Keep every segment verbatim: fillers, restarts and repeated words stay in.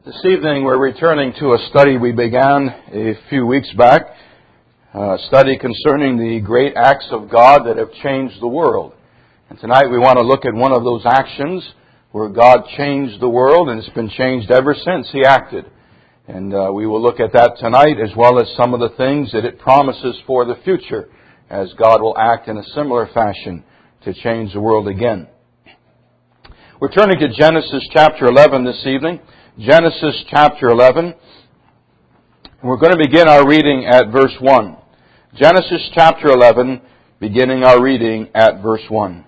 This evening we're returning to a study we began a few weeks back, a study concerning the great acts of God that have changed the world. And tonight we want to look at one of those actions where God changed the world, and it's been changed ever since He acted. And uh, we will look at that tonight, as well as some of the things that it promises for the future, as God will act in a similar fashion to change the world again. We're turning to Genesis chapter eleven this evening. Genesis chapter eleven. We're going to begin our reading at verse one. Genesis chapter eleven, beginning our reading at verse one.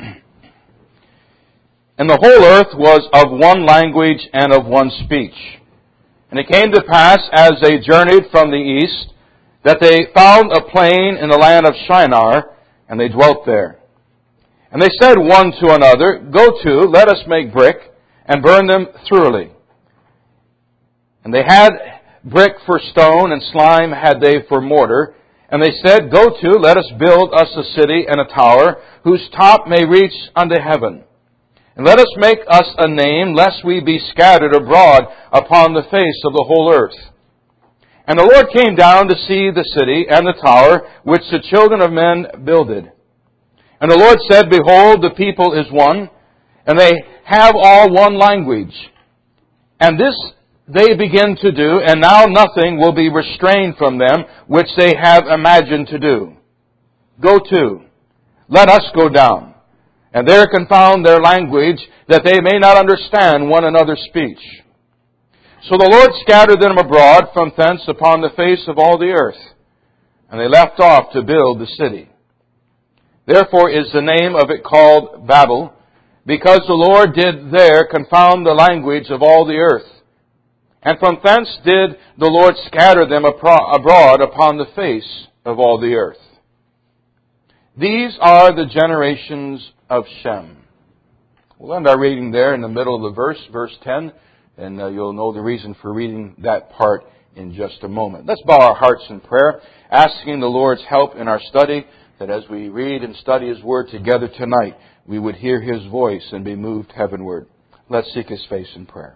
And the whole earth was of one language and of one speech. And it came to pass, as they journeyed from the east, that they found a plain in the land of Shinar, and they dwelt there. And they said one to another, Go to, let us make brick, and burn them thoroughly. And they had brick for stone, and slime had they for mortar. And they said, Go to, let us build us a city and a tower, whose top may reach unto heaven. And let us make us a name, lest we be scattered abroad upon the face of the whole earth. And the Lord came down to see the city and the tower, which the children of men builded. And the Lord said, Behold, the people is one, and they have all one language. And this they begin to do, and now nothing will be restrained from them, which they have imagined to do. Go to, let us go down, and there confound their language, that they may not understand one another's speech. So the Lord scattered them abroad from thence upon the face of all the earth, and they left off to build the city. Therefore is the name of it called Babel, because the Lord did there confound the language of all the earth. And from thence did the Lord scatter them abroad upon the face of all the earth. These are the generations of Shem. We'll end our reading there in the middle of the verse, verse ten, and uh, you'll know the reason for reading that part in just a moment. Let's bow our hearts in prayer, asking the Lord's help in our study, that as we read and study His Word together tonight, we would hear His voice and be moved heavenward. Let's seek His face in prayer.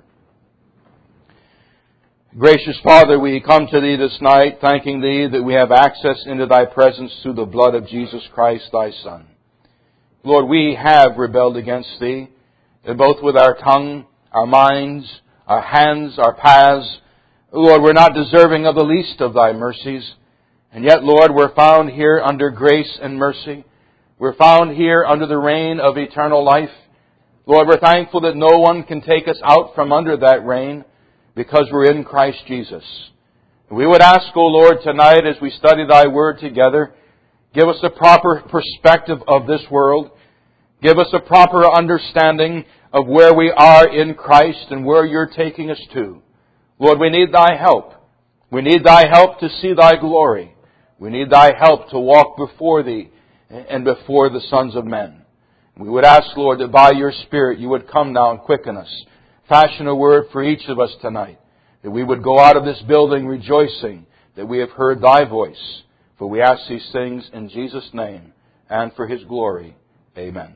Gracious Father, we come to Thee this night, thanking Thee that we have access into Thy presence through the blood of Jesus Christ, Thy Son. Lord, we have rebelled against Thee, both with our tongue, our minds, our hands, our paths. Lord, we're not deserving of the least of Thy mercies. And yet, Lord, we're found here under grace and mercy. We're found here under the reign of eternal life. Lord, we're thankful that no one can take us out from under that reign, because we're in Christ Jesus. We would ask, O Lord, tonight as we study Thy Word together, give us a proper perspective of this world. Give us a proper understanding of where we are in Christ and where You're taking us to. Lord, we need Thy help. We need Thy help to see Thy glory. We need Thy help to walk before Thee and before the sons of men. We would ask, Lord, that by Your Spirit You would come now and quicken us. Fashion a word for each of us tonight, that we would go out of this building rejoicing that we have heard Thy voice. For we ask these things in Jesus' name and for His glory. Amen.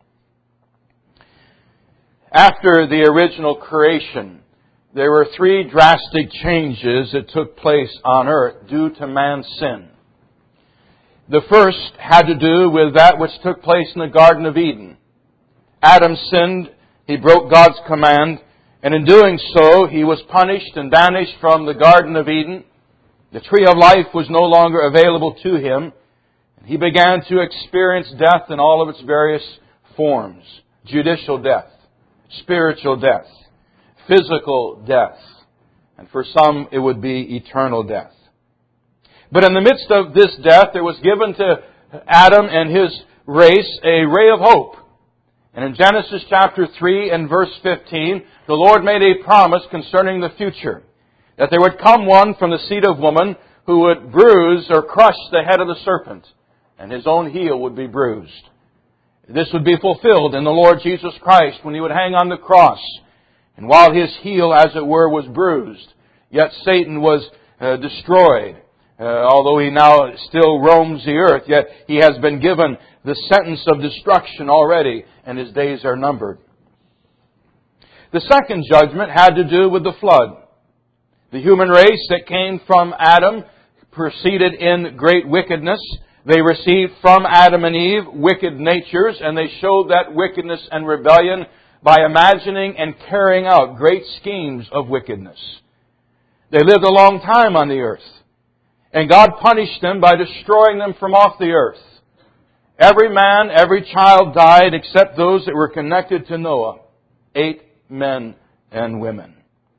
After the original creation, there were three drastic changes that took place on earth due to man's sin. The first had to do with that which took place in the Garden of Eden. Adam sinned. He broke God's command, and in doing so, he was punished and banished from the Garden of Eden. The tree of life was no longer available to him. He began to experience death in all of its various forms. Judicial death, spiritual death, physical death, and for some it would be eternal death. But in the midst of this death, there was given to Adam and his race a ray of hope. And in Genesis chapter three and verse fifteen, the Lord made a promise concerning the future, that there would come one from the seed of woman who would bruise or crush the head of the serpent, and his own heel would be bruised. This would be fulfilled in the Lord Jesus Christ when He would hang on the cross. And while His heel, as it were, was bruised, yet Satan was uh, destroyed. Uh, although he now still roams the earth, yet he has been given the sentence of destruction already, and his days are numbered. The second judgment had to do with the flood. The human race that came from Adam proceeded in great wickedness. They received from Adam and Eve wicked natures, and they showed that wickedness and rebellion by imagining and carrying out great schemes of wickedness. They lived a long time on the earth, and God punished them by destroying them from off the earth. Every man, every child died except those that were connected to Noah, eight men and women.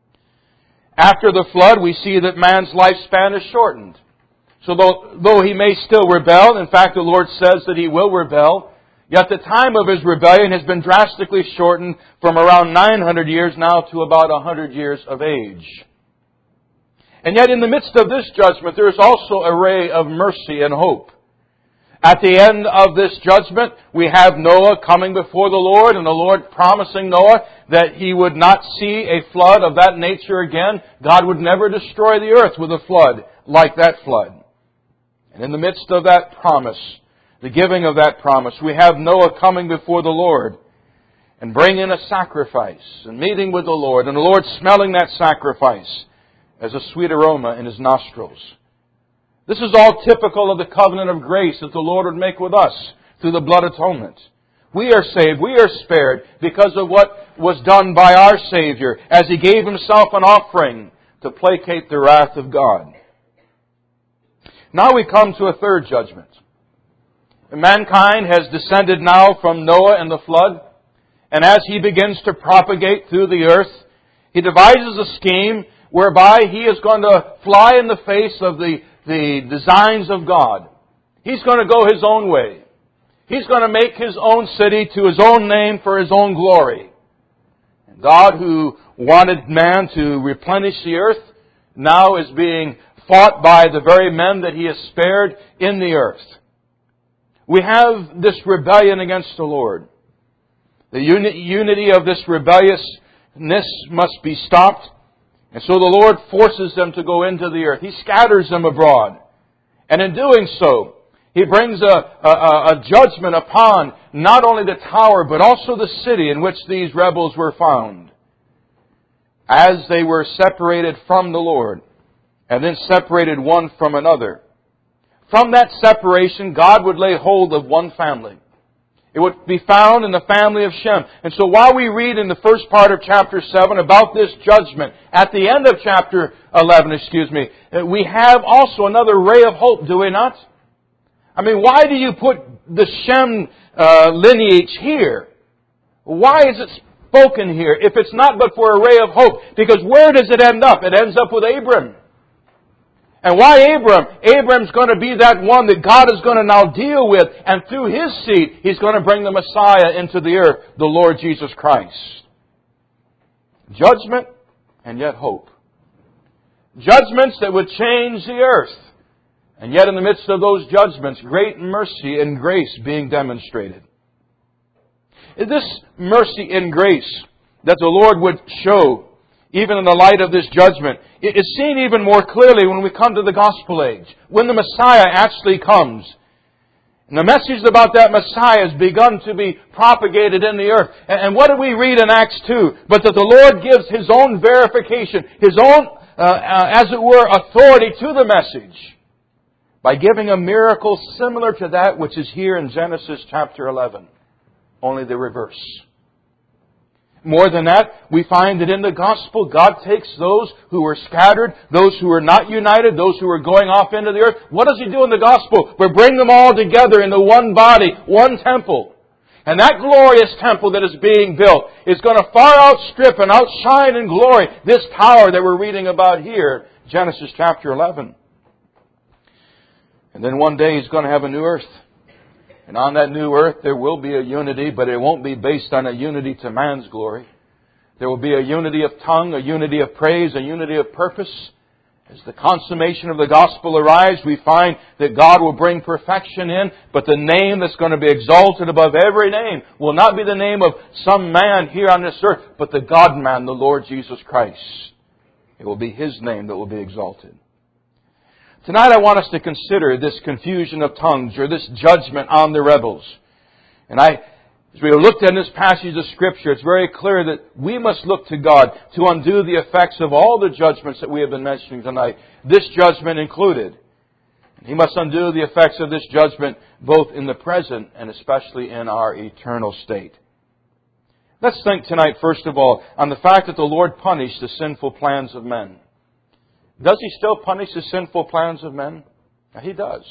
After the flood, we see that man's lifespan is shortened. So though, though he may still rebel, in fact the Lord says that he will rebel, yet the time of his rebellion has been drastically shortened from around nine hundred years now to about one hundred years of age. And yet in the midst of this judgment, there is also a ray of mercy and hope. At the end of this judgment, we have Noah coming before the Lord, and the Lord promising Noah that he would not see a flood of that nature again. God would never destroy the earth with a flood like that flood. And in the midst of that promise, the giving of that promise, we have Noah coming before the Lord and bringing a sacrifice and meeting with the Lord, and the Lord smelling that sacrifice as a sweet aroma in His nostrils. This is all typical of the covenant of grace that the Lord would make with us through the blood atonement. We are saved, we are spared because of what was done by our Savior as He gave Himself an offering to placate the wrath of God. Now we come to a third judgment. Mankind has descended now from Noah and the flood, and as he begins to propagate through the earth, he devises a scheme whereby he is going to fly in the face of the the designs of God. He's going to go his own way. He's going to make his own city to his own name for his own glory. And God, who wanted man to replenish the earth, now is being fought by the very men that He has spared in the earth. We have this rebellion against the Lord. The uni- unity of this rebelliousness must be stopped. And so the Lord forces them to go into the earth. He scatters them abroad. And in doing so, He brings a, a, a judgment upon not only the tower, but also the city in which these rebels were found. As they were separated from the Lord, and then separated one from another. From that separation, God would lay hold of one family. It would be found in the family of Shem. And so while we read in the first part of chapter seven about this judgment, at the end of chapter eleven, excuse me, we have also another ray of hope, do we not? I mean, why do you put the Shem uh, lineage here? Why is it spoken here if it's not but for a ray of hope? Because where does it end up? It ends up with Abram. And why Abram? Abram's going to be that one that God is going to now deal with. And through his seed, He's going to bring the Messiah into the earth, the Lord Jesus Christ. Judgment and yet hope. Judgments that would change the earth. And yet in the midst of those judgments, great mercy and grace being demonstrated. This mercy and grace that the Lord would show, even in the light of this judgment, it is seen even more clearly when we come to the gospel age, when the Messiah actually comes. And the message about that Messiah has begun to be propagated in the earth. And what do we read in Acts two? But that the Lord gives His own verification, His own, uh, uh, as it were, authority to the message, by giving a miracle similar to that which is here in Genesis chapter eleven. Only the reverse. More than that, we find that in the gospel, God takes those who were scattered, those who were not united, those who were going off into the earth. What does He do in the gospel? We bring them all together into one body, one temple. And that glorious temple that is being built is going to far outstrip and outshine in glory this tower that we're reading about here, Genesis chapter eleven. And then one day He's going to have a new earth. And on that new earth there will be a unity, but it won't be based on a unity to man's glory. There will be a unity of tongue, a unity of praise, a unity of purpose. As the consummation of the gospel arrives, we find that God will bring perfection in, but the name that's going to be exalted above every name will not be the name of some man here on this earth, but the God-man, the Lord Jesus Christ. It will be His name that will be exalted. Tonight I want us to consider this confusion of tongues, or this judgment on the rebels. And I As we looked at this passage of Scripture, it's very clear that we must look to God to undo the effects of all the judgments that we have been mentioning tonight, this judgment included. He must undo the effects of this judgment both in the present and especially in our eternal state. Let's think tonight, first of all, on the fact that the Lord punished the sinful plans of men. Does He still punish the sinful plans of men? He does.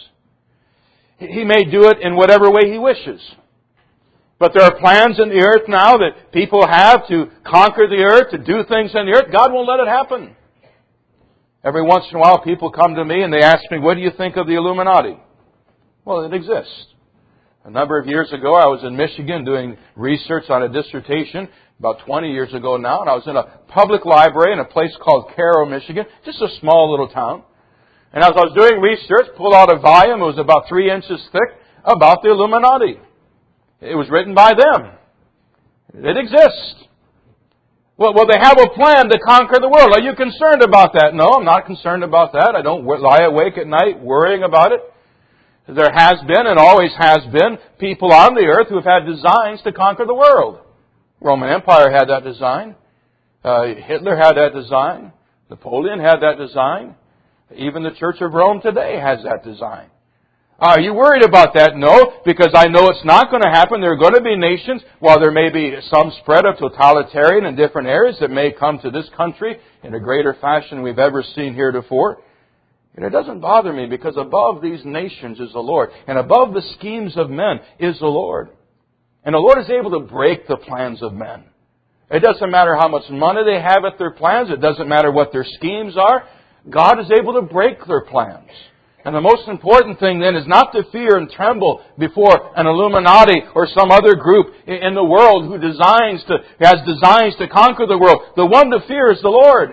He may do it in whatever way He wishes. But there are plans in the earth now that people have to conquer the earth, to do things in the earth. God won't let it happen. Every once in a while people come to me and they ask me, what do you think of the Illuminati? Well, it exists. A number of years ago I was in Michigan doing research on a dissertation, about twenty years ago now, and I was in a public library in a place called Cairo, Michigan, just a small little town. And as I was doing research, pulled out a volume, it was about three inches thick, about the Illuminati. It was written by them. It exists. Well, well, they have a plan to conquer the world. Are you concerned about that? No, I'm not concerned about that. I don't lie awake at night worrying about it. There has been and always has been people on the earth who have had designs to conquer the world. Roman Empire had that design. Uh, Hitler had that design. Napoleon had that design. Even the Church of Rome today has that design. Are you worried about that? No, because I know it's not going to happen. There are going to be nations, while there may be some spread of totalitarian in different areas that may come to this country in a greater fashion we've ever seen heretofore. And it doesn't bother me because above these nations is the Lord. And above the schemes of men is the Lord. And the Lord is able to break the plans of men. It doesn't matter how much money they have at their plans. It doesn't matter what their schemes are. God is able to break their plans. And the most important thing then is not to fear and tremble before an Illuminati or some other group in the world who designs to, has designs to conquer the world. The one to fear is the Lord.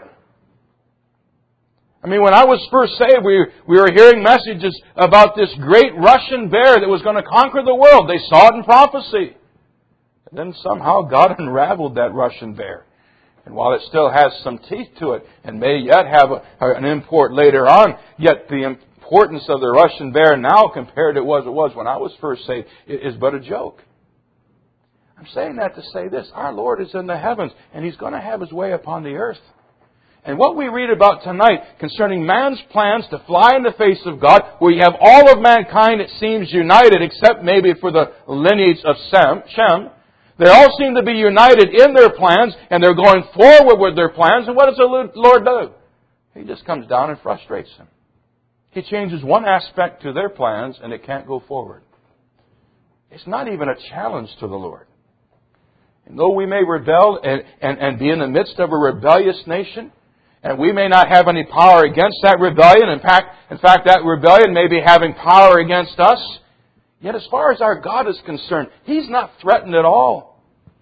I mean, when I was first saved, we, we were hearing messages about this great Russian bear that was going to conquer the world. They saw it in prophecy. And then somehow God unraveled that Russian bear. And while it still has some teeth to it and may yet have a, an import later on, yet the importance of the Russian bear now compared to what it was when I was first saved is but a joke. I'm saying that to say this. Our Lord is in the heavens and He's going to have His way upon the earth. And what we read about tonight concerning man's plans to fly in the face of God, where you have all of mankind, it seems, united, except maybe for the lineage of Sem, Shem. They all seem to be united in their plans, and they're going forward with their plans. And what does the Lord do? He just comes down and frustrates them. He changes one aspect to their plans, and it can't go forward. It's not even a challenge to the Lord. And though we may rebel and, and, and be in the midst of a rebellious nation, and we may not have any power against that rebellion. In fact, in fact, that rebellion may be having power against us. Yet as far as our God is concerned, He's not threatened at all.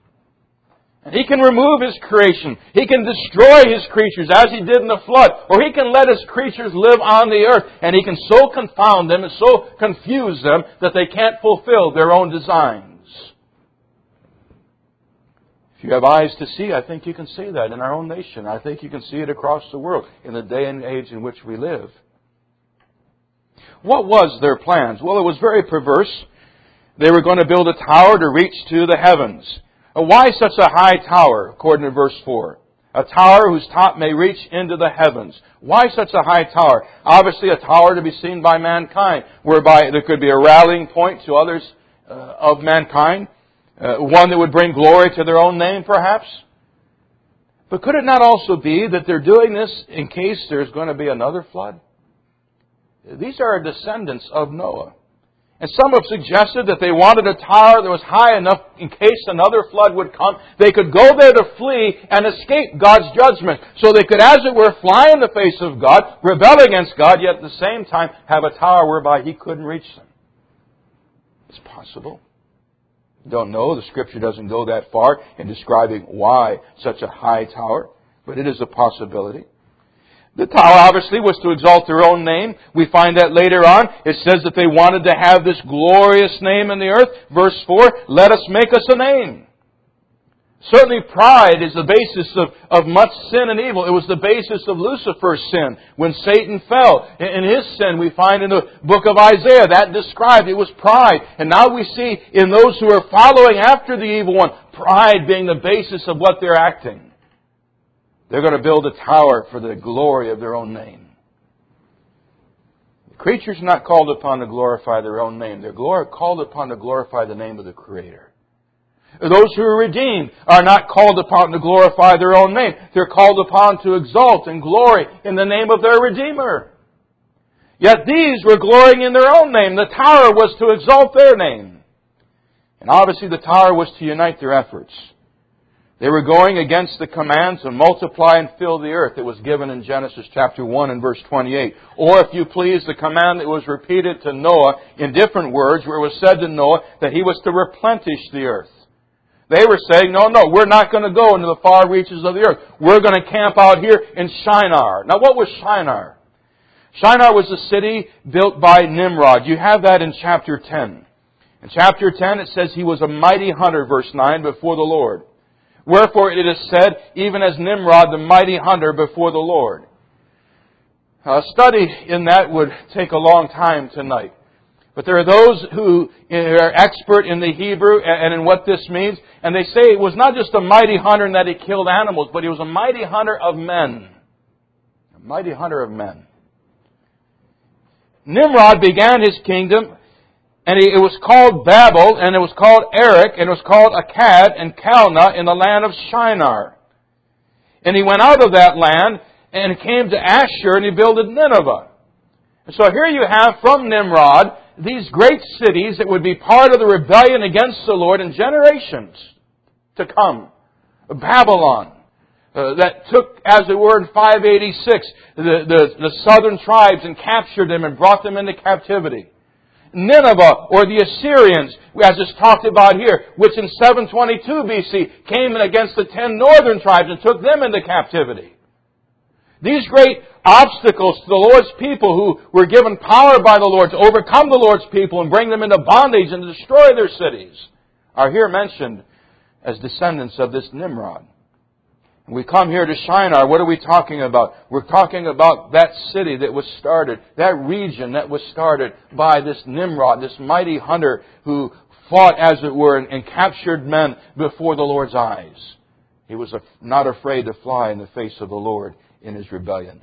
And He can remove His creation. He can destroy His creatures as He did in the flood. Or He can let His creatures live on the earth. And He can so confound them and so confuse them that they can't fulfill their own designs. If you have eyes to see, I think you can see that in our own nation. I think you can see it across the world in the day and age in which we live. What was their plans? Well, it was very perverse. They were going to build a tower to reach to the heavens. Why such a high tower, according to verse four? A tower whose top may reach into the heavens. Why such a high tower? Obviously a tower to be seen by mankind, whereby there could be a rallying point to others uh, of mankind. Uh, one that would bring glory to their own name, perhaps. But could it not also be that they're doing this in case there's going to be another flood? These are descendants of Noah. And some have suggested that they wanted a tower that was high enough in case another flood would come. They could go there to flee and escape God's judgment. So they could, as it were, fly in the face of God, rebel against God, yet at the same time have a tower whereby He couldn't reach them. It's possible. Don't know. The Scripture doesn't go that far in describing why such a high tower, but it is a possibility. The tower obviously was to exalt their own name. We find that later on. It says that they wanted to have this glorious name in the earth. Verse four, let us make us a name. Certainly pride is the basis of, of much sin and evil. It was the basis of Lucifer's sin when Satan fell. In his sin we find in the book of Isaiah that described it was pride. And now we see in those who are following after the evil one, pride being the basis of what they're acting. They're going to build a tower for the glory of their own name. The creatures are not called upon to glorify their own name. They're called upon to glorify the name of the Creator. Those who are redeemed are not called upon to glorify their own name. They're called upon to exalt and glory in the name of their Redeemer. Yet these were glorying in their own name. The tower was to exalt their name. And obviously the tower was to unite their efforts. They were going against the command to multiply and fill the earth that was given in Genesis chapter one and verse twenty-eight. Or, if you please, the command that was repeated to Noah in different words, where it was said to Noah that he was to replenish the earth. They were saying, no, no, we're not going to go into the far reaches of the earth. We're going to camp out here in Shinar. Now, what was Shinar? Shinar was a city built by Nimrod. You have that in chapter ten. In chapter ten, it says he was a mighty hunter, verse nine, before the Lord. Wherefore it is said, even as Nimrod, the mighty hunter before the Lord. A study in that would take a long time tonight. But there are those who are expert in the Hebrew and in what this means. And they say it was not just a mighty hunter in that he killed animals, but he was a mighty hunter of men. A mighty hunter of men. Nimrod began his kingdom, and it was called Babel, and it was called Erech, and it was called Akkad and Calneh in the land of Shinar. And he went out of that land and came to Ashur, and he builded Nineveh. And so here you have from Nimrod these great cities that would be part of the rebellion against the Lord in generations to come. Babylon, uh, that took, as it were, in five eighty-six, the, the, the southern tribes and captured them and brought them into captivity. Nineveh, or the Assyrians, as is talked about here, which in seven twenty-two B C came in against the ten northern tribes and took them into captivity. These great obstacles to the Lord's people who were given power by the Lord to overcome the Lord's people and bring them into bondage and to destroy their cities are here mentioned as descendants of this Nimrod. And we come here to Shinar. What are we talking about? We're talking about that city that was started, that region that was started by this Nimrod, this mighty hunter who fought, as it were, and captured men before the Lord's eyes. He was not afraid to fly in the face of the Lord in his rebellion.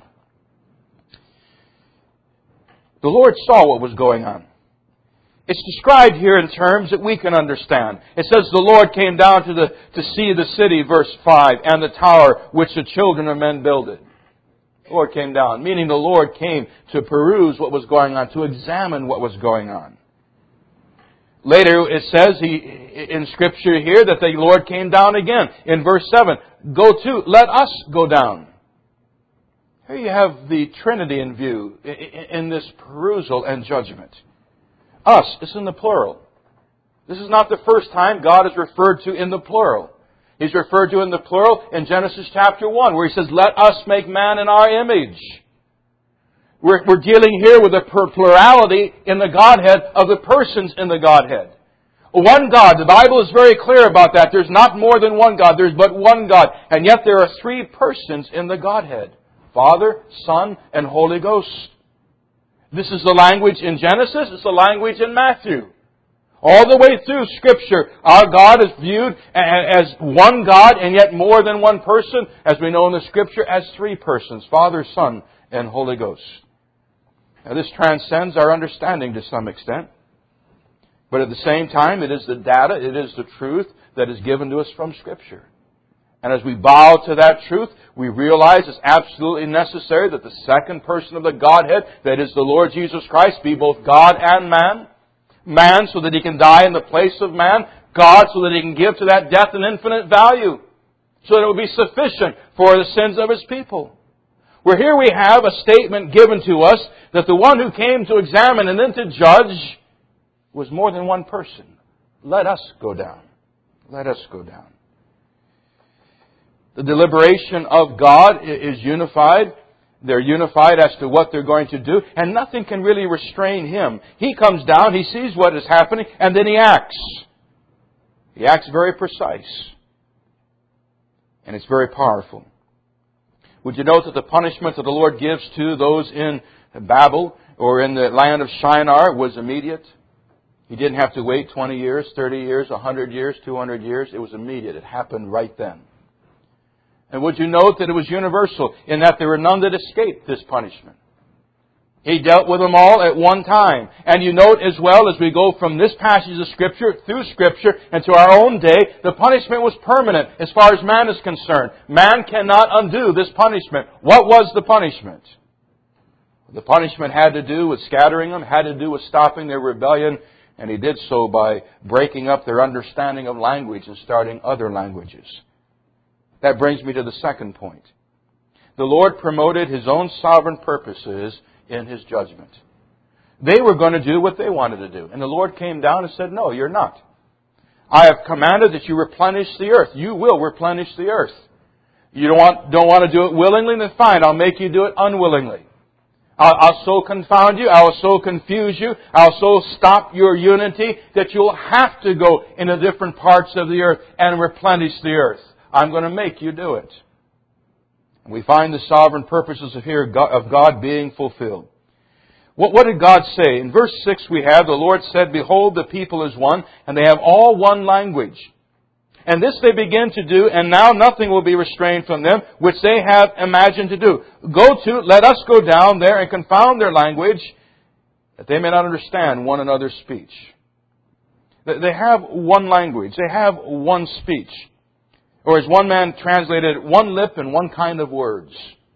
The Lord saw what was going on. It's described here in terms that we can understand. It says the Lord came down to the to see the city, verse five, and the tower which the children of men builded. The Lord came down, meaning the Lord came to peruse what was going on, to examine what was going on. Later it says he, in Scripture here that the Lord came down again. In verse seven, go to, let us go down. Here you have the Trinity in view in this perusal and judgment. Us is in the plural. This is not the first time God is referred to in the plural. He's referred to in the plural in Genesis chapter one, where He says, let us make man in our image. We're, we're dealing here with a plurality in the Godhead of the persons in the Godhead. One God. The Bible is very clear about that. There's not more than one God. There's but one God. And yet there are three persons in the Godhead. Father, Son, and Holy Ghost. This is the language in Genesis. It's the language in Matthew. All the way through Scripture, our God is viewed as one God and yet more than one person, as we know in the Scripture, as three persons, Father, Son, and Holy Ghost. Now this transcends our understanding to some extent. But at the same time, it is the data, it is the truth that is given to us from Scripture. And as we bow to that truth, we realize it's absolutely necessary that the second person of the Godhead, that is the Lord Jesus Christ, be both God and man. Man so that He can die in the place of man. God so that He can give to that death an infinite value. So that it will be sufficient for the sins of His people. Where here we have a statement given to us that the one who came to examine and then to judge was more than one person. Let us go down. Let us go down. The deliberation of God is unified. They're unified as to what they're going to do, and nothing can really restrain Him. He comes down, He sees what is happening, and then He acts. He acts very precise. And it's very powerful. Would you note that the punishment that the Lord gives to those in Babel or in the land of Shinar was immediate? He didn't have to wait twenty years, thirty years, one hundred years, two hundred years. It was immediate. It happened right then. And would you note that it was universal in that there were none that escaped this punishment? He dealt with them all at one time. And you note as well as we go from this passage of Scripture through Scripture and to our own day, the punishment was permanent as far as man is concerned. Man cannot undo this punishment. What was the punishment? The punishment had to do with scattering them, had to do with stopping their rebellion, and He did so by breaking up their understanding of language and starting other languages. That brings me to the second point. The Lord promoted His own sovereign purposes in His judgment. They were going to do what they wanted to do. And the Lord came down and said, no, you're not. I have commanded that you replenish the earth. You will replenish the earth. You don't want, don't want to do it willingly? Then fine, I'll make you do it unwillingly. I'll, I'll so confound you, I'll so confuse you, I'll so stop your unity that you'll have to go into different parts of the earth and replenish the earth. I'm going to make you do it. We find the sovereign purposes of here of God being fulfilled. What, what did God say? In verse six we have, the Lord said, behold, the people is one, and they have all one language. And this they begin to do, and now nothing will be restrained from them, which they have imagined to do. Go to, let us go down there and confound their language, that they may not understand one another's speech. They have one language. They have one speech. Or as one man translated, one lip and one kind of words.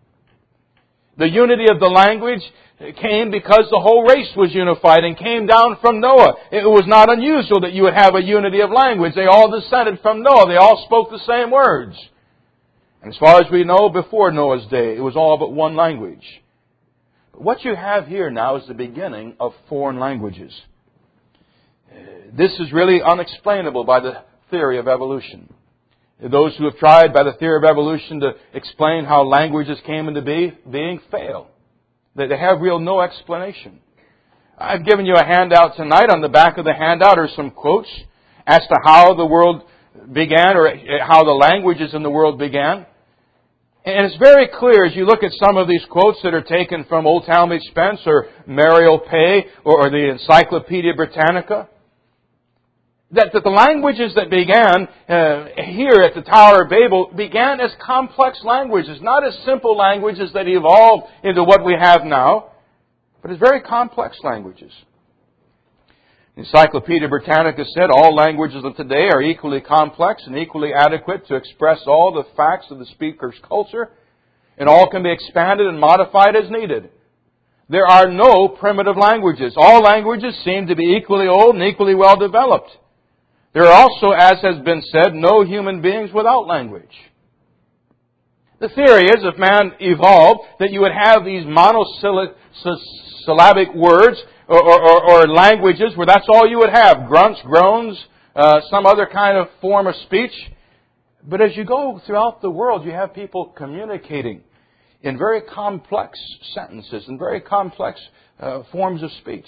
The unity of the language came because the whole race was unified and came down from Noah. It was not unusual that you would have a unity of language. They all descended from Noah. They all spoke the same words. And as far as we know, before Noah's day, it was all but one language. But what you have here now is the beginning of foreign languages. This is really unexplainable by the theory of evolution. Those who have tried by the theory of evolution to explain how languages came into being fail. They have real no explanation. I've given you a handout tonight. On the back of the handout are some quotes as to how the world began or how the languages in the world began. And it's very clear as you look at some of these quotes that are taken from Old Talmage Spence or Mariel Pei or the Encyclopedia Britannica, that, that the languages that began uh, here at the Tower of Babel began as complex languages, not as simple languages that evolved into what we have now, but as very complex languages. Encyclopedia Britannica said all languages of today are equally complex and equally adequate to express all the facts of the speaker's culture, and all can be expanded and modified as needed. There are no primitive languages. All languages seem to be equally old and equally well developed. There are also, as has been said, no human beings without language. The theory is, if man evolved, that you would have these monosyllabic words or, or, or languages where that's all you would have. Grunts, groans, uh, some other kind of form of speech. But as you go throughout the world, you have people communicating in very complex sentences and very complex uh, forms of speech.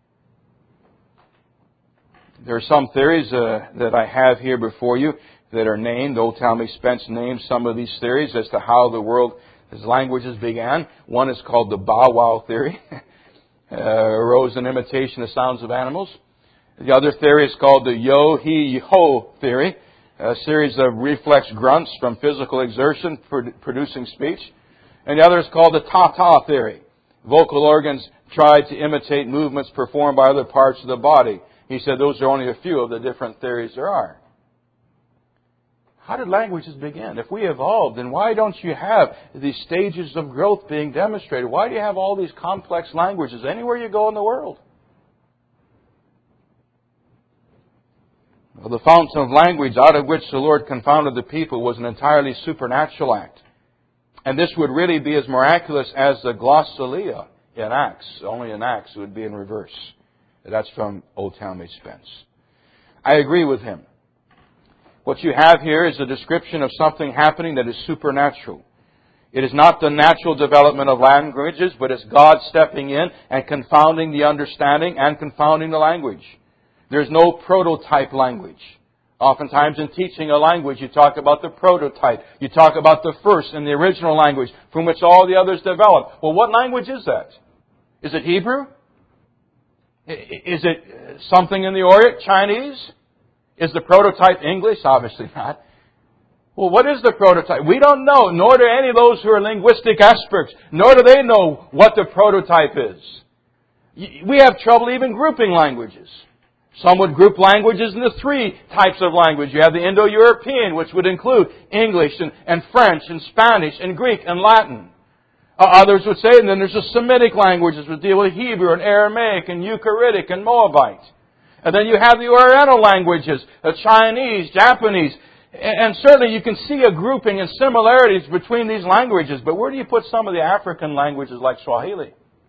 There are some theories uh, that I have here before you that are named. Old Talmage Spence names some of these theories as to how the world, as languages began. One is called the Bow Wow theory. uh, arose in imitation of sounds of animals. The other theory is called the Yo, He, Ho theory. A series of reflex grunts from physical exertion producing speech. And the other is called the Ta-Ta theory. Vocal organs tried to imitate movements performed by other parts of the body. He said those are only a few of the different theories there are. How did languages begin? If we evolved, then why don't you have these stages of growth being demonstrated? Why do you have all these complex languages anywhere you go in the world? Well, the fountain of language out of which the Lord confounded the people was an entirely supernatural act. And this would really be as miraculous as the glossolalia in Acts. Only in Acts it would be in reverse. That's from Old Talmage Spence. I agree with him. What you have here is a description of something happening that is supernatural. It is not the natural development of languages, but it's God stepping in and confounding the understanding and confounding the language. There's no prototype language. Oftentimes in teaching a language, you talk about the prototype. You talk about the first and the original language from which all the others develop. Well, what language is that? Is it Hebrew? Is it something in the Orient, Chinese? Is the prototype English? Obviously not. Well, what is the prototype? We don't know, nor do any of those who are linguistic experts, nor do they know what the prototype is. We have trouble even grouping languages. Some would group languages into three types of language. You have the Indo-European, which would include English and, and French and Spanish and Greek and Latin. Uh, others would say, and then there's the Semitic languages which deal with Hebrew and Aramaic and Ugaritic and Moabite. And then you have the Oriental languages, the Chinese, Japanese. And, and certainly you can see a grouping and similarities between these languages. But where do you put some of the African languages like Swahili?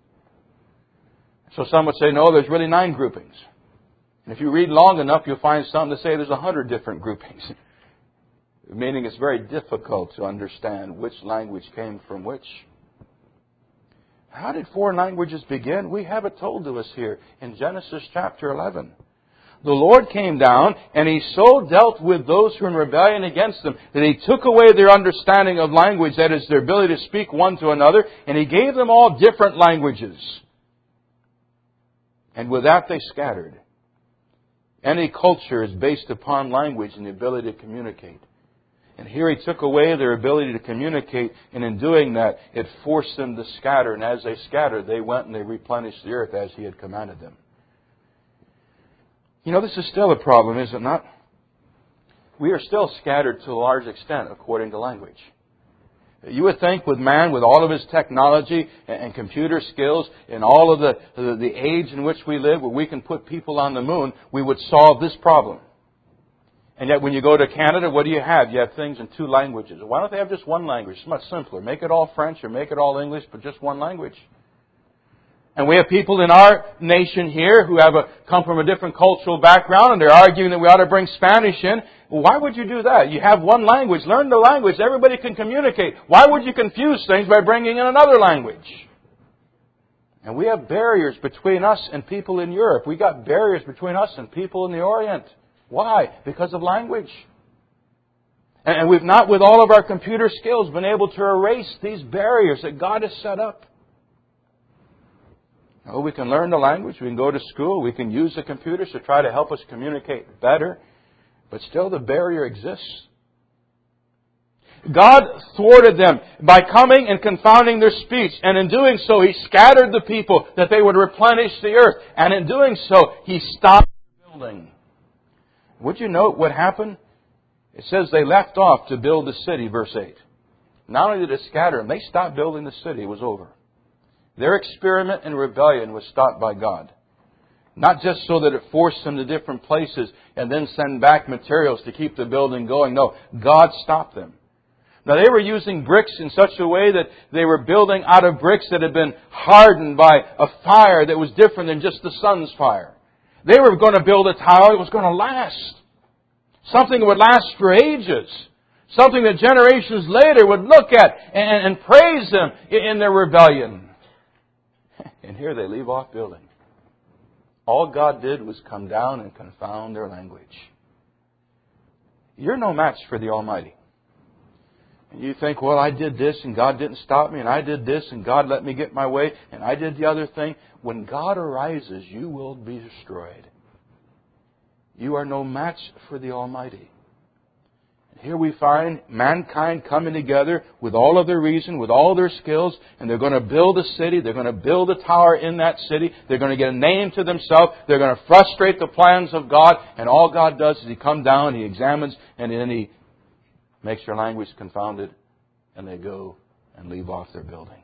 So some would say, no, there's really nine groupings. And if you read long enough, you'll find some that say there's a hundred different groupings. Meaning it's very difficult to understand which language came from which. How did foreign languages begin? We have it told to us here in Genesis chapter eleven. The Lord came down and He so dealt with those who were in rebellion against Him that He took away their understanding of language, that is, their ability to speak one to another, and He gave them all different languages. And with that they scattered. Any culture is based upon language and the ability to communicate. And here He took away their ability to communicate, and in doing that, it forced them to scatter. And as they scattered, they went and they replenished the earth as He had commanded them. You know, this is still a problem, is it not? We are still scattered to a large extent according to language. You would think with man, with all of his technology and computer skills and all of the, the, the age in which we live, where we can put people on the moon, we would solve this problem. And yet when you go to Canada, what do you have? You have things in two languages. Why don't they have just one language? It's much simpler. Make it all French or make it all English, but just one language. And we have people in our nation here who have a, come from a different cultural background, and they're arguing that we ought to bring Spanish in. Well, why would you do that? You have one language. Learn the language. Everybody can communicate. Why would you confuse things by bringing in another language? And we have barriers between us and people in Europe. We got barriers between us and people in the Orient. Why? Because of language. And we've not, with all of our computer skills, been able to erase these barriers that God has set up. Oh, we can learn the language, we can go to school, we can use the computers to try to help us communicate better, but still the barrier exists. God thwarted them by coming and confounding their speech, and in doing so He scattered the people that they would replenish the earth, and in doing so He stopped building. Would you note what happened? It says they left off to build the city, verse eight. Not only did it scatter them, they stopped building the city. It was over. Their experiment in rebellion was stopped by God. Not just so that it forced them to different places and then send back materials to keep the building going. No, God stopped them. Now they were using bricks in such a way that they were building out of bricks that had been hardened by a fire that was different than just the sun's fire. They were going to build a tower that was going to last. Something that would last for ages. Something that generations later would look at and, and praise them in their rebellion. And here they leave off building. All God did was come down and confound their language. You're no match for the Almighty. And you think, well, I did this and God didn't stop me, and I did this and God let me get my way, and I did the other thing. When God arises, you will be destroyed. You are no match for the Almighty. Here we find mankind coming together with all of their reason, with all their skills, and they're going to build a city. They're going to build a tower in that city. They're going to get a name to themselves. They're going to frustrate the plans of God. And all God does is He comes down, He examines, and then He makes their language confounded, and they go and leave off their building.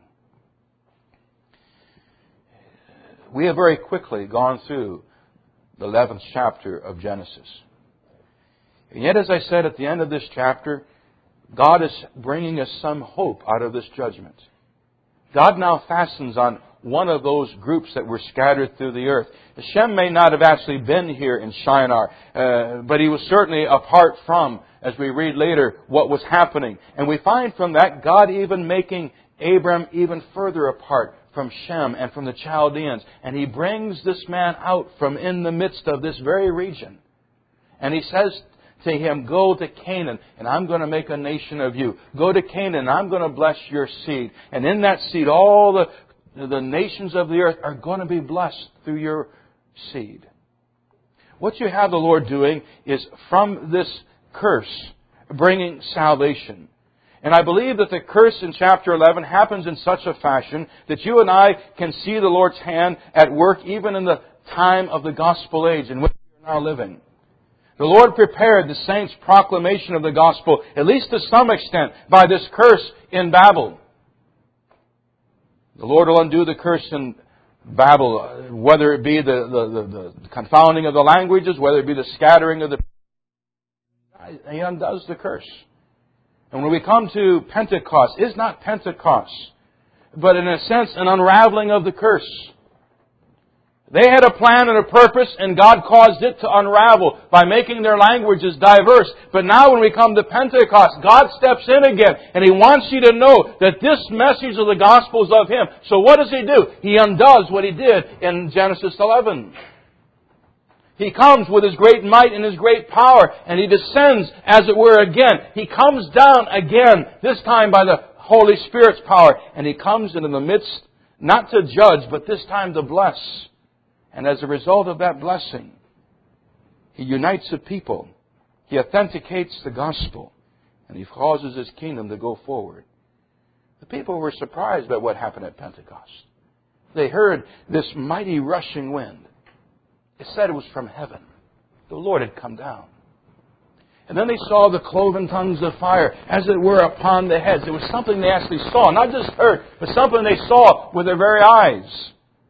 We have very quickly gone through the eleventh chapter of Genesis. And yet, as I said at the end of this chapter, God is bringing us some hope out of this judgment. God now fastens on one of those groups that were scattered through the earth. Shem may not have actually been here in Shinar, uh, but he was certainly apart from, as we read later, what was happening. And we find from that God even making Abram even further apart from Shem and from the Chaldeans. And He brings this man out from in the midst of this very region. And He says to him, go to Canaan, and I'm going to make a nation of you. Go to Canaan, and I'm going to bless your seed. And in that seed, all the, the nations of the earth are going to be blessed through your seed. What you have the Lord doing is from this curse, bringing salvation. And I believe that the curse in chapter eleven happens in such a fashion that you and I can see the Lord's hand at work even in the time of the gospel age in which we are now living. The Lord prepared the saints' proclamation of the gospel, at least to some extent, by this curse in Babel. The Lord will undo the curse in Babel, whether it be the, the, the, the confounding of the languages, whether it be the scattering of the... He undoes the curse. And when we come to Pentecost, it's not Pentecost, but in a sense an unraveling of the curse. They had a plan and a purpose, and God caused it to unravel by making their languages diverse. But now when we come to Pentecost, God steps in again, and He wants you to know that this message of the gospel is of Him. So what does He do? He undoes what He did in Genesis eleven. He comes with His great might and His great power, and He descends, as it were, again. He comes down again, this time by the Holy Spirit's power, and He comes into the midst, not to judge, but this time to bless. And as a result of that blessing, He unites the people. He authenticates the gospel. And He causes His kingdom to go forward. The people were surprised by what happened at Pentecost. They heard this mighty rushing wind. It said it was from heaven. The Lord had come down. And then they saw the cloven tongues of fire, as it were, upon their heads. It was something they actually saw. Not just heard, but something they saw with their very eyes.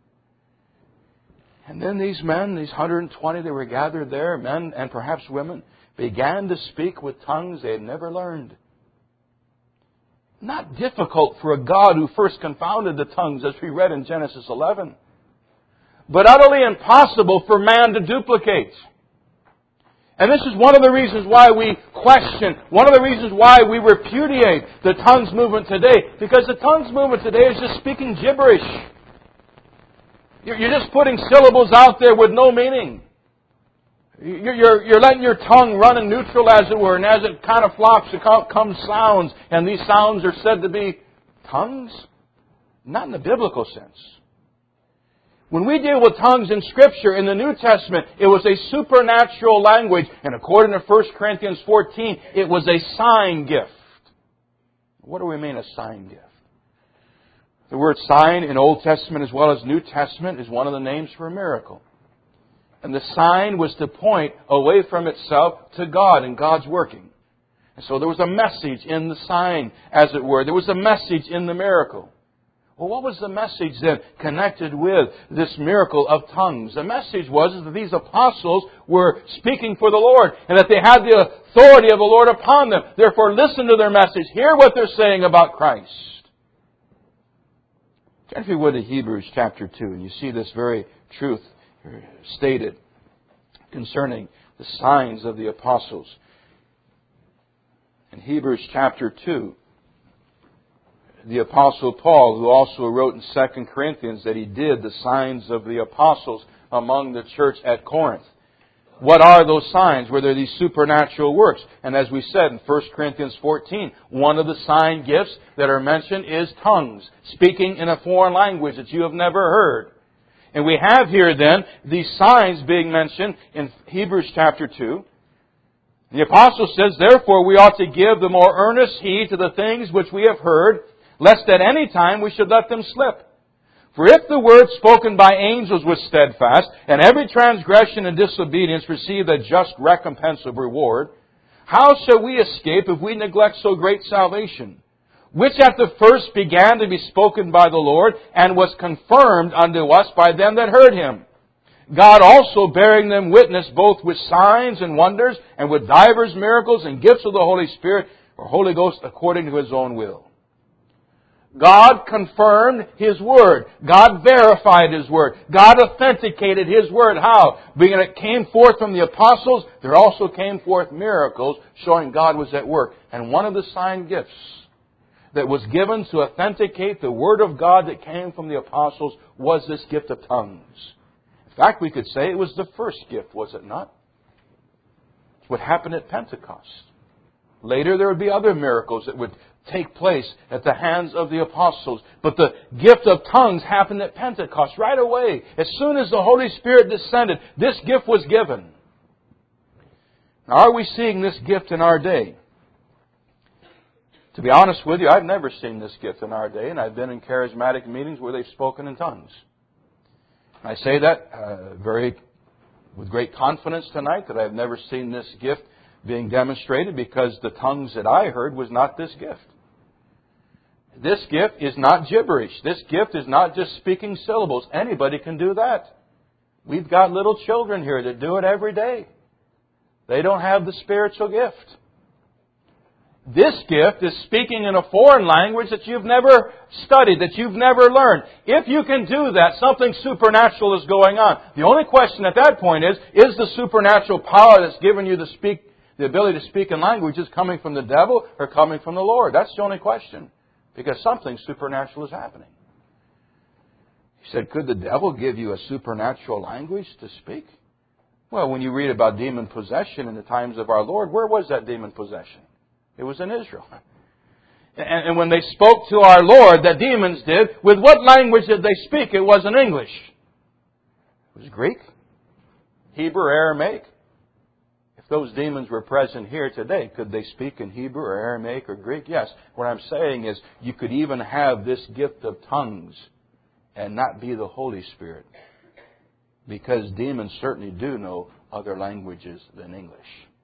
And then these men, these one hundred twenty that were gathered there, men and perhaps women, began to speak with tongues they had never learned. Not difficult for a God who first confounded the tongues, as we read in Genesis eleven. But utterly impossible for man to duplicate. And this is one of the reasons why we question, one of the reasons why we repudiate the tongues movement today. Because the tongues movement today is just speaking gibberish. You're just putting syllables out there with no meaning. You're, you're, you're letting your tongue run in neutral, as it were, and as it kind of flops, it comes sounds, and these sounds are said to be tongues? Not in the biblical sense. When we deal with tongues in Scripture, in the New Testament, it was a supernatural language, and according to First Corinthians fourteen, it was a sign gift. What do we mean, a sign gift? The word sign in Old Testament as well as New Testament is one of the names for a miracle. And the sign was to point away from itself to God and God's working. And so there was a message in the sign, as it were. There was a message in the miracle. Well, what was the message then connected with this miracle of tongues? The message was that these apostles were speaking for the Lord and that they had the authority of the Lord upon them. Therefore, listen to their message. Hear what they're saying about Christ. Turn, if you would, to Hebrews chapter two, and you see this very truth stated concerning the signs of the apostles. In Hebrews chapter two, the Apostle Paul, who also wrote in Second Corinthians that he did the signs of the apostles among the church at Corinth. What are those signs? Were there these supernatural works? And as we said in First Corinthians fourteen, one of the sign gifts that are mentioned is tongues, speaking in a foreign language that you have never heard. And we have here then these signs being mentioned in Hebrews chapter two. The apostle says, therefore we ought to give the more earnest heed to the things which we have heard, lest at any time we should let them slip. For if the word spoken by angels was steadfast, and every transgression and disobedience received a just recompense of reward, how shall we escape if we neglect so great salvation, which at the first began to be spoken by the Lord, and was confirmed unto us by them that heard Him? God also bearing them witness both with signs and wonders, and with divers miracles and gifts of the Holy Spirit, or Holy Ghost, according to His own will. God confirmed His Word. God verified His Word. God authenticated His Word. How? Being it came forth from the apostles, there also came forth miracles showing God was at work. And one of the sign gifts that was given to authenticate the Word of God that came from the apostles was this gift of tongues. In fact, we could say it was the first gift, was it not? would happen at Pentecost. Later there would be other miracles that would take place at the hands of the apostles. But the gift of tongues happened at Pentecost right away. As soon as the Holy Spirit descended, this gift was given. Now, are we seeing this gift in our day? To be honest with you, I've never seen this gift in our day, and I've been in charismatic meetings where they've spoken in tongues. I say that uh, very with great confidence tonight, that I've never seen this gift being demonstrated, because the tongues that I heard was not this gift. This gift is not gibberish. This gift is not just speaking syllables. Anybody can do that. We've got little children here that do it every day. They don't have the spiritual gift. This gift is speaking in a foreign language that you've never studied, that you've never learned. If you can do that, something supernatural is going on. The only question at that point is, is the supernatural power that's given you to speak, the ability to speak in languages, coming from the devil or coming from the Lord? That's the only question. Because something supernatural is happening. He said, could the devil give you a supernatural language to speak? Well, when you read about demon possession in the times of our Lord, where was that demon possession? It was in Israel. And, and when they spoke to our Lord, the demons did, with what language did they speak? It wasn't English. It was Greek, Hebrew, Aramaic. If those demons were present here today, could they speak in Hebrew or Aramaic or Greek? Yes. What I'm saying is, you could even have this gift of tongues and not be the Holy Spirit. Because demons certainly do know other languages than English.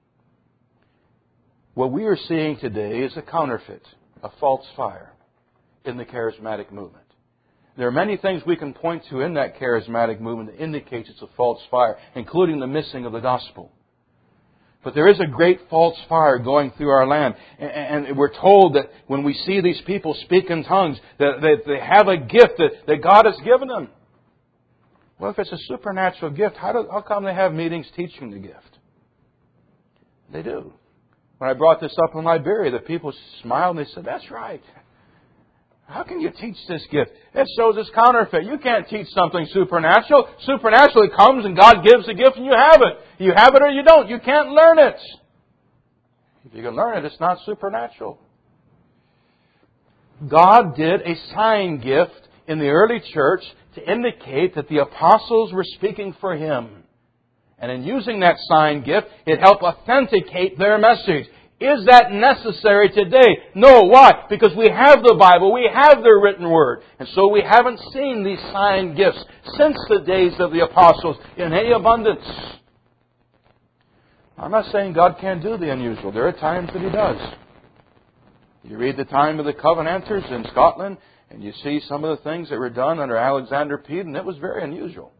What we are seeing today is a counterfeit, a false fire in the charismatic movement. There are many things we can point to in that charismatic movement that indicates it's a false fire, including the missing of the gospel. But there is a great false fire going through our land. And we're told that when we see these people speak in tongues, that they have a gift that God has given them. Well, if it's a supernatural gift, how, do, how come they have meetings teaching the gift? They do. When I brought this up in Liberia, the people smiled and they said, that's right. How can you teach this gift? It shows it's counterfeit. You can't teach something supernatural. Supernatural, it comes and God gives the gift and you have it. You have it or you don't. You can't learn it. If you can learn it, it's not supernatural. God did a sign gift in the early church to indicate that the apostles were speaking for Him. And in using that sign gift, it helped authenticate their message. Is that necessary today? No. Why? Because we have the Bible. We have the written Word. And so we haven't seen these sign gifts since the days of the apostles in any abundance. I'm not saying God can't do the unusual. There are times that He does. You read the time of the Covenanters in Scotland, and you see some of the things that were done under Alexander Peden. It was very unusual.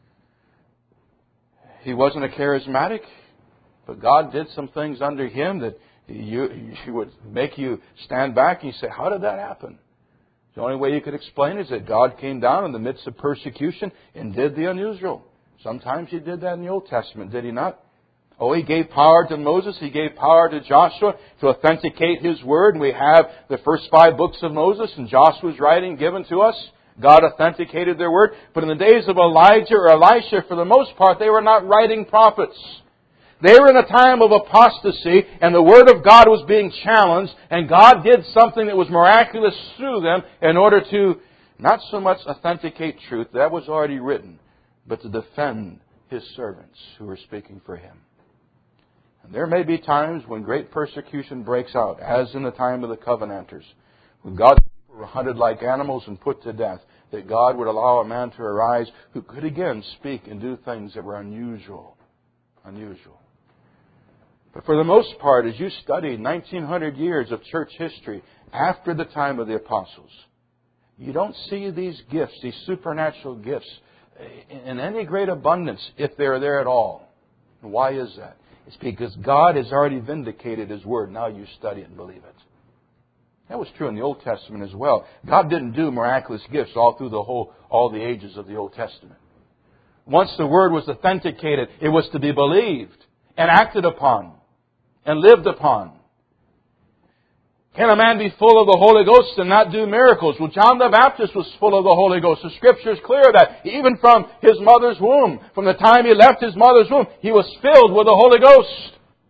He wasn't a charismatic, but God did some things under him that you, you would make you stand back and you say, how did that happen? The only way you could explain it is that God came down in the midst of persecution and did the unusual. Sometimes He did that in the Old Testament, did He not? Oh, He gave power to Moses. He gave power to Joshua to authenticate His Word. And we have the first five books of Moses and Joshua's writing given to us. God authenticated their Word. But in the days of Elijah or Elisha, for the most part, they were not writing prophets. They were in a time of apostasy, and the Word of God was being challenged, and God did something that was miraculous through them in order to not so much authenticate truth, that was already written, but to defend His servants who were speaking for Him. And there may be times when great persecution breaks out, as in the time of the Covenanters, when God's people were hunted like animals and put to death, that God would allow a man to arise who could again speak and do things that were unusual. Unusual. But for the most part, as you study nineteen hundred years of church history after the time of the apostles, you don't see these gifts, these supernatural gifts, in any great abundance if they're there at all. And why is that? It's because God has already vindicated His Word. Now you study it and believe it. That was true in the Old Testament as well. God didn't do miraculous gifts all through the whole, all the ages of the Old Testament. Once the Word was authenticated, it was to be believed and acted upon and lived upon. Can a man be full of the Holy Ghost and not do miracles? Well, John the Baptist was full of the Holy Ghost. The Scripture is clear that even from his mother's womb, from the time he left his mother's womb, he was filled with the Holy Ghost.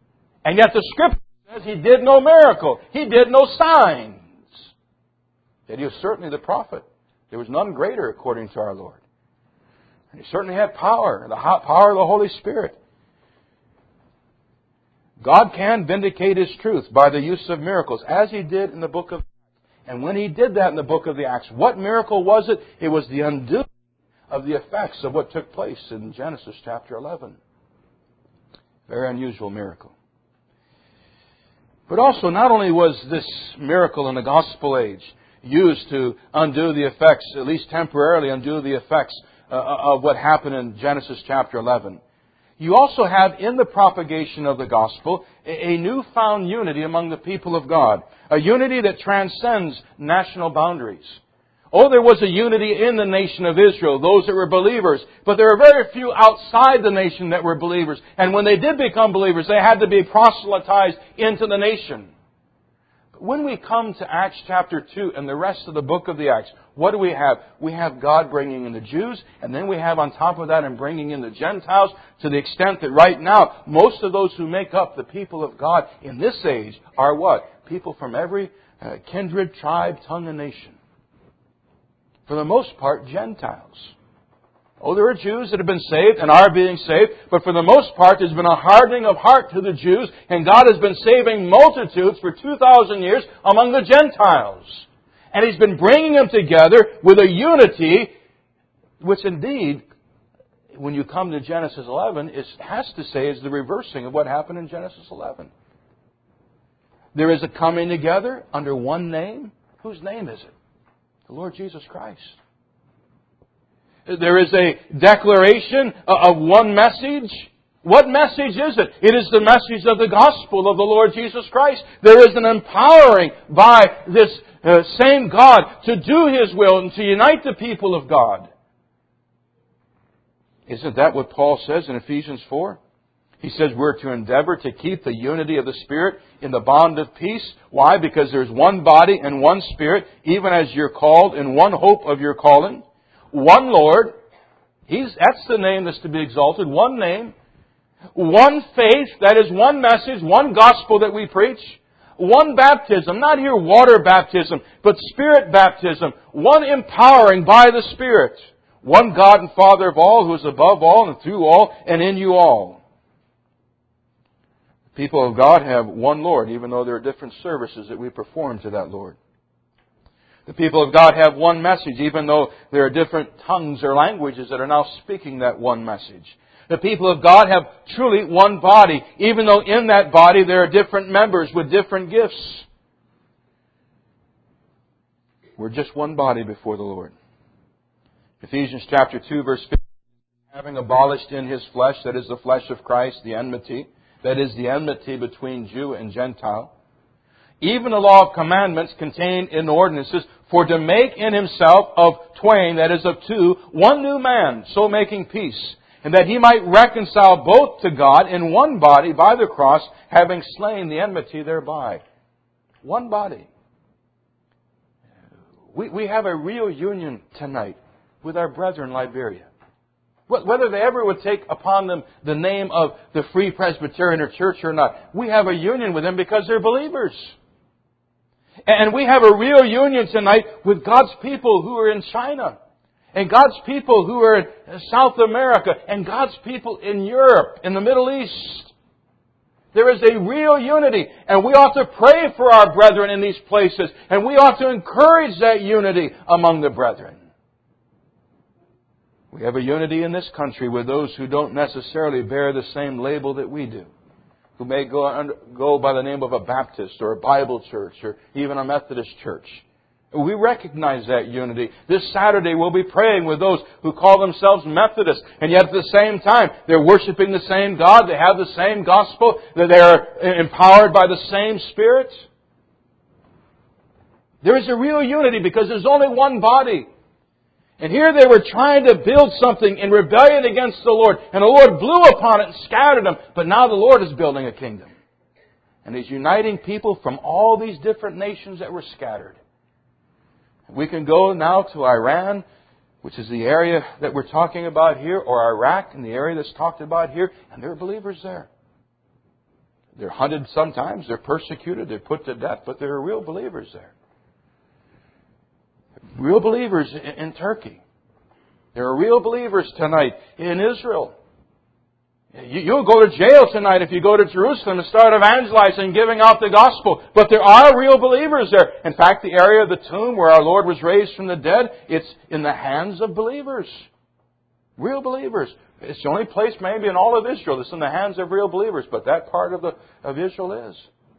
And yet the Scripture says He did no miracle. He did no signs. Yet He was certainly the prophet. There was none greater according to our Lord. And He certainly had power, the power of the Holy Spirit. God can vindicate His truth by the use of miracles, as He did in the book of Acts. And when He did that in the book of the Acts, what miracle was it? It was the undoing of the effects of what took place in Genesis chapter eleven. Very unusual miracle. But also, not only was this miracle in the gospel age used to undo the effects, at least temporarily undo the effects uh, of what happened in Genesis chapter eleven, you also have in the propagation of the gospel a, a newfound unity among the people of God. A unity that transcends national boundaries. Oh, there was a unity in the nation of Israel, those that were believers. But there were very few outside the nation that were believers. And when they did become believers, they had to be proselytized into the nation. But when we come to Acts chapter two and the rest of the book of the Acts, what do we have? We have God bringing in the Jews, and then we have on top of that and bringing in the Gentiles, to the extent that right now, most of those who make up the people of God in this age are what? People from every uh, kindred, tribe, tongue, and nation. For the most part, Gentiles. Oh, there are Jews that have been saved and are being saved, but for the most part, there's been a hardening of heart to the Jews, and God has been saving multitudes for two thousand years among the Gentiles. And He's been bringing them together with a unity, which indeed, when you come to Genesis eleven, it has to say is the reversing of what happened in Genesis eleven. There is a coming together under one name. Whose name is it? The Lord Jesus Christ. There is a declaration of one message. What message is it? It is the message of the gospel of the Lord Jesus Christ. There is an empowering by this uh, same God to do His will and to unite the people of God. Isn't that what Paul says in Ephesians four? He says we're to endeavor to keep the unity of the Spirit in the bond of peace. Why? Because there's one body and one Spirit, even as you're called in one hope of your calling. One Lord. He's, that's the name that's to be exalted. One name. One faith. That is one message. One gospel that we preach. One baptism. Not here water baptism, but Spirit baptism. One empowering by the Spirit. One God and Father of all, who is above all and through all and in you all. People of God have one Lord, even though there are different services that we perform to that Lord. The people of God have one message, even though there are different tongues or languages that are now speaking that one message. The people of God have truly one body, even though in that body there are different members with different gifts. We're just one body before the Lord. Ephesians chapter two, verse fifteen, having abolished in His flesh, that is the flesh of Christ, the enmity, that is the enmity between Jew and Gentile, even the law of commandments contained in ordinances, for to make in Himself of twain, that is of two, one new man, so making peace, and that He might reconcile both to God in one body by the cross, having slain the enmity thereby. One body. We, we have a real union tonight with our brethren in Liberia. Whether they ever would take upon them the name of the Free Presbyterian or Church or not, we have a union with them because they're believers. And we have a real union tonight with God's people who are in China, and God's people who are in South America, and God's people in Europe, in the Middle East. There is a real unity, and we ought to pray for our brethren in these places, and we ought to encourage that unity among the brethren. We have a unity in this country with those who don't necessarily bear the same label that we do, who may go, under, go by the name of a Baptist or a Bible church or even a Methodist church. We recognize that unity. This Saturday we'll be praying with those who call themselves Methodists, and yet at the same time they're worshiping the same God, they have the same gospel, that they're empowered by the same Spirit. There is a real unity because there's only one body. And here they were trying to build something in rebellion against the Lord. And the Lord blew upon it and scattered them. But now the Lord is building a kingdom. And He's uniting people from all these different nations that were scattered. We can go now to Iran, which is the area that we're talking about here, or Iraq, in the area that's talked about here, and there are believers there. They're hunted sometimes, they're persecuted, they're put to death, but there are real believers there. Real believers in Turkey. There are real believers tonight in Israel. You'll go to jail tonight if you go to Jerusalem and start evangelizing and giving out the gospel. But there are real believers there. In fact, the area of the tomb where our Lord was raised from the dead, it's in the hands of believers. Real believers. It's the only place maybe in all of Israel that's in the hands of real believers. But that part of, the, of Israel is.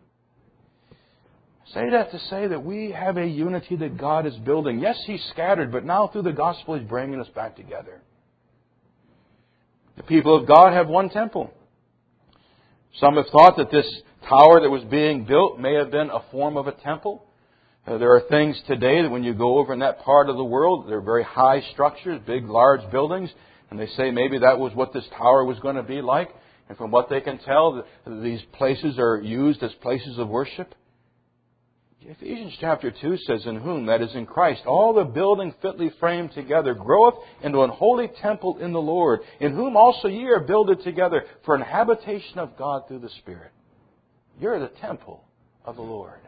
I say that to say that we have a unity that God is building. Yes, He's scattered, but now through the gospel He's bringing us back together. The people of God have one temple. Some have thought that this tower that was being built may have been a form of a temple. Uh, there are things today that when you go over in that part of the world, they're very high structures, big, large buildings, and they say maybe that was what this tower was going to be like. And from what they can tell, these places are used as places of worship. Ephesians chapter two says, in whom, that is in Christ, all the building fitly framed together groweth into an holy temple in the Lord, in whom also ye are builded together for an habitation of God through the Spirit. You're the temple of the Lord.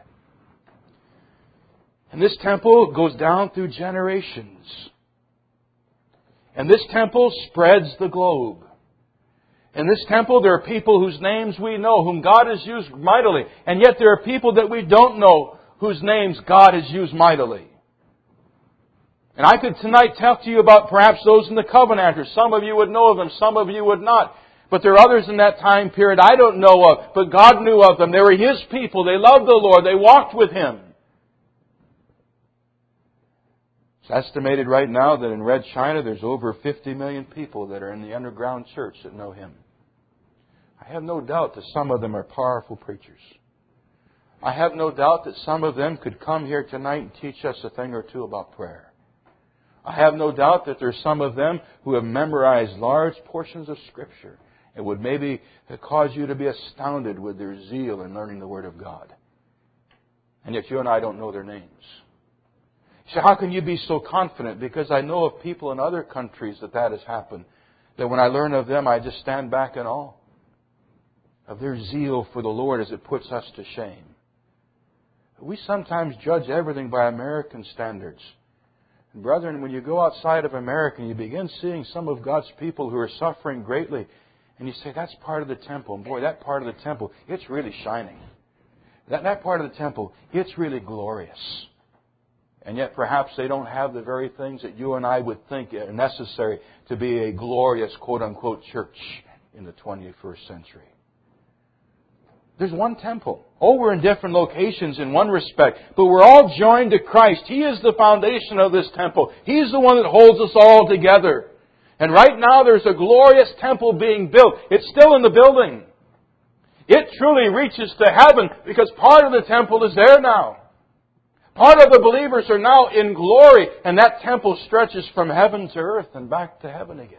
And this temple goes down through generations. And this temple spreads the globe. In this temple there are people whose names we know, whom God has used mightily. And yet there are people that we don't know, whose names God has used mightily. And I could tonight talk to you about perhaps those in the Covenanters. Some of you would know of them, some of you would not. But there are others in that time period I don't know of, but God knew of them. They were His people. They loved the Lord. They walked with Him. It's estimated right now that in Red China there's over fifty million people that are in the underground church that know Him. I have no doubt that some of them are powerful preachers. I have no doubt that some of them could come here tonight and teach us a thing or two about prayer. I have no doubt that there are some of them who have memorized large portions of Scripture. It would maybe cause you to be astounded with their zeal in learning the Word of God. And yet you and I don't know their names. So how can you be so confident? Because I know of people in other countries that that has happened. That when I learn of them, I just stand back in awe of their zeal for the Lord as it puts us to shame. We sometimes judge everything by American standards. And brethren, when you go outside of America and you begin seeing some of God's people who are suffering greatly, and you say, that's part of the temple. And boy, that part of the temple, it's really shining. That, that part of the temple, it's really glorious. And yet perhaps they don't have the very things that you and I would think are necessary to be a glorious, quote-unquote, church in the twenty-first century. There's one temple. Oh, we're in different locations in one respect, but we're all joined to Christ. He is the foundation of this temple. He's the one that holds us all together. And right now there's a glorious temple being built. It's still in the building. It truly reaches to heaven because part of the temple is there now. Part of the believers are now in glory, and that temple stretches from heaven to earth and back to heaven again.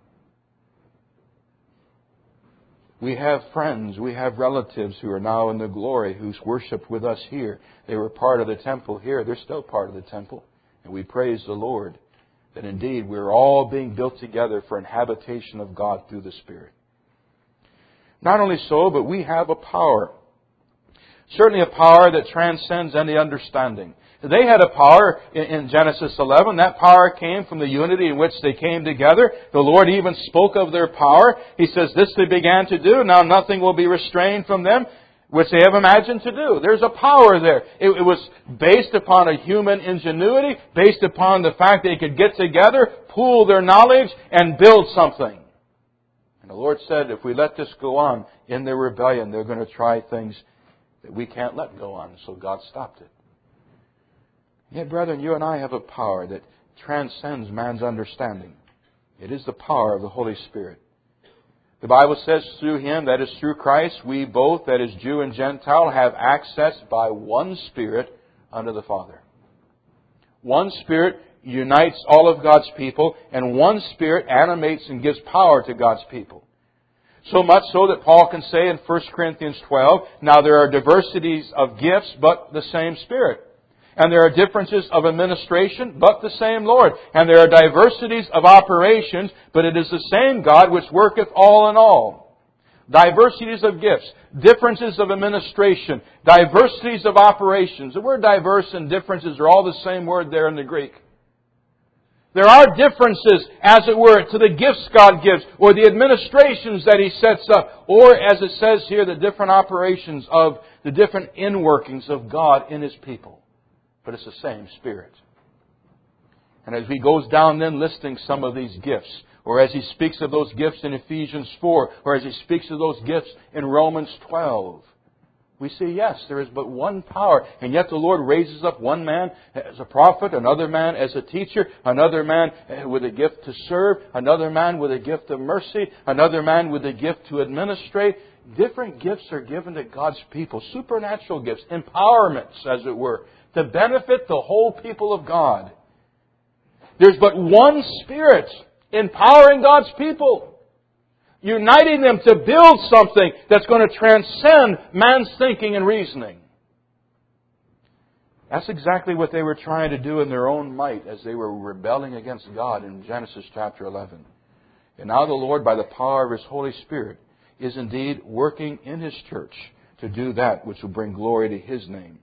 We have friends, we have relatives who are now in the glory, who's worshipped with us here. They were part of the temple here. They're still part of the temple. And we praise the Lord that indeed we're all being built together for an habitation of God through the Spirit. Not only so, but we have a power. Certainly a power that transcends any understanding. They had a power in Genesis eleven. That power came from the unity in which they came together. The Lord even spoke of their power. He says, this they began to do. Now nothing will be restrained from them, which they have imagined to do. There's a power there. It, it was based upon a human ingenuity, based upon the fact they could get together, pool their knowledge, and build something. And the Lord said, if we let this go on in their rebellion, they're going to try things that we can't let go on. So God stopped it. Yet, brethren, you and I have a power that transcends man's understanding. It is the power of the Holy Spirit. The Bible says through Him, that is through Christ, we both, that is Jew and Gentile, have access by one Spirit unto the Father. One Spirit unites all of God's people, and one Spirit animates and gives power to God's people. So much so that Paul can say in First Corinthians twelve, now there are diversities of gifts, but the same Spirit. And there are differences of administration, but the same Lord. And there are diversities of operations, but it is the same God which worketh all in all. Diversities of gifts, differences of administration, diversities of operations. The word diverse and differences are all the same word there in the Greek. There are differences, as it were, to the gifts God gives, or the administrations that He sets up, or, as it says here, the different operations of the different inworkings of God in His people. But it's the same Spirit. And as He goes down then listing some of these gifts, or as He speaks of those gifts in Ephesians four, or as He speaks of those gifts in Romans twelve, we see, yes, there is but one power, and yet the Lord raises up one man as a prophet, another man as a teacher, another man with a gift to serve, another man with a gift of mercy, another man with a gift to administrate. Different gifts are given to God's people, supernatural gifts, empowerments, as it were, to benefit the whole people of God. There's but one Spirit empowering God's people, uniting them to build something that's going to transcend man's thinking and reasoning. That's exactly what they were trying to do in their own might as they were rebelling against God in Genesis chapter eleven. And now the Lord, by the power of His Holy Spirit, is indeed working in His church to do that which will bring glory to His name.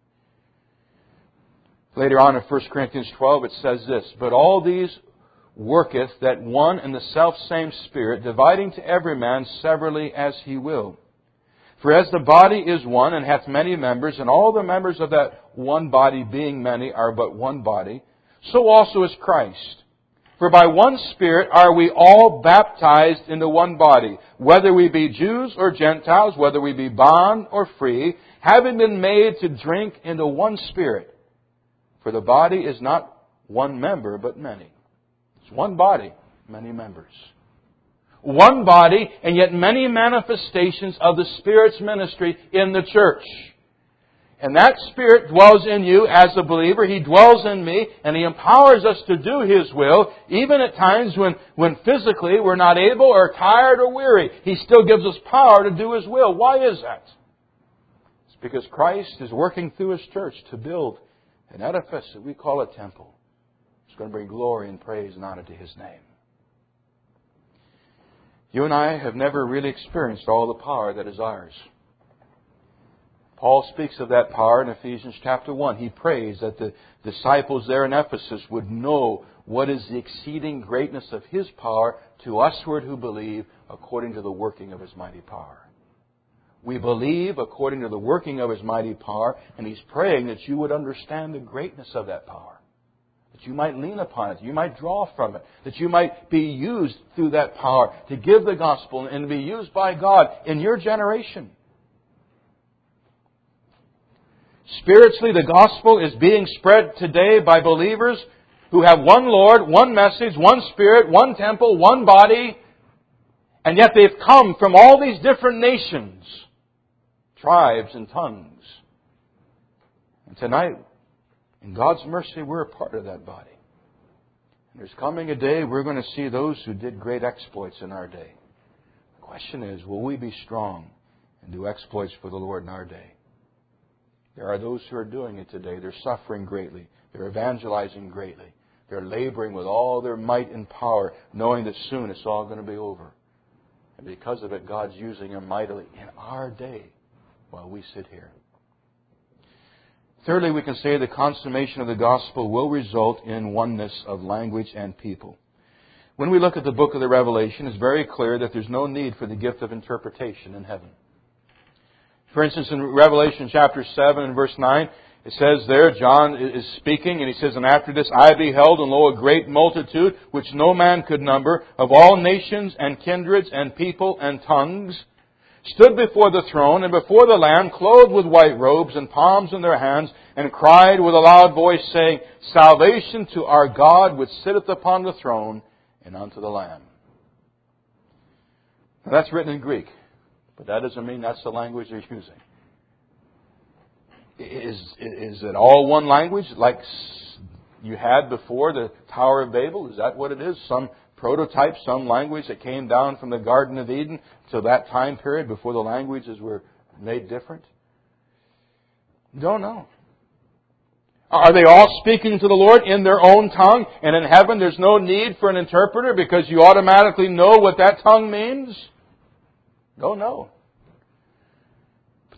Later on in First Corinthians twelve it says this, "But all these worketh that one and the selfsame Spirit, dividing to every man severally as He will. For as the body is one, and hath many members, and all the members of that one body, being many, are but one body, so also is Christ. For by one Spirit are we all baptized into one body, whether we be Jews or Gentiles, whether we be bond or free, having been made to drink into one Spirit. For the body is not one member, but many." It's one body, many members. One body, and yet many manifestations of the Spirit's ministry in the church. And that Spirit dwells in you as a believer. He dwells in me, and He empowers us to do His will, even at times when, when physically we're not able or tired or weary. He still gives us power to do His will. Why is that? It's because Christ is working through His church to build an edifice that we call a temple. It's going to bring glory and praise and honor to His name. You and I have never really experienced all the power that is ours. Paul speaks of that power in Ephesians chapter one. He prays that the disciples there in Ephesus would know what is the exceeding greatness of His power to usward who believe according to the working of His mighty power. We believe according to the working of His mighty power, and He's praying that you would understand the greatness of that power. That you might lean upon it, you might draw from it, that you might be used through that power to give the gospel and be used by God in your generation. Spiritually, the gospel is being spread today by believers who have one Lord, one message, one Spirit, one temple, one body, and yet they've come from all these different nations, tribes and tongues. And tonight, in God's mercy, we're a part of that body. And there's coming a day we're going to see those who did great exploits in our day. The question is, will we be strong and do exploits for the Lord in our day? There are those who are doing it today. They're suffering greatly. They're evangelizing greatly. They're laboring with all their might and power, knowing that soon it's all going to be over. And because of it, God's using them mightily in our day while we sit here. Thirdly, we can say the consummation of the gospel will result in oneness of language and people. When we look at the book of the Revelation, it's very clear that there's no need for the gift of interpretation in heaven. For instance, in Revelation chapter seven and verse nine, it says there, John is speaking, and he says, "And after this I beheld, and lo, a great multitude, which no man could number, of all nations and kindreds and people and tongues, stood before the throne and before the Lamb, clothed with white robes and palms in their hands, and cried with a loud voice, saying, Salvation to our God, which sitteth upon the throne, and unto the Lamb." Now that's written in Greek, but that doesn't mean that's the language they're using. Is, is it all one language like you had before the Tower of Babel? Is that what it is? Some prototype, some language that came down from the Garden of Eden to that time period before the languages were made different? Don't know. Are they all speaking to the Lord in their own tongue? And in heaven there's no need for an interpreter because you automatically know what that tongue means? Don't know.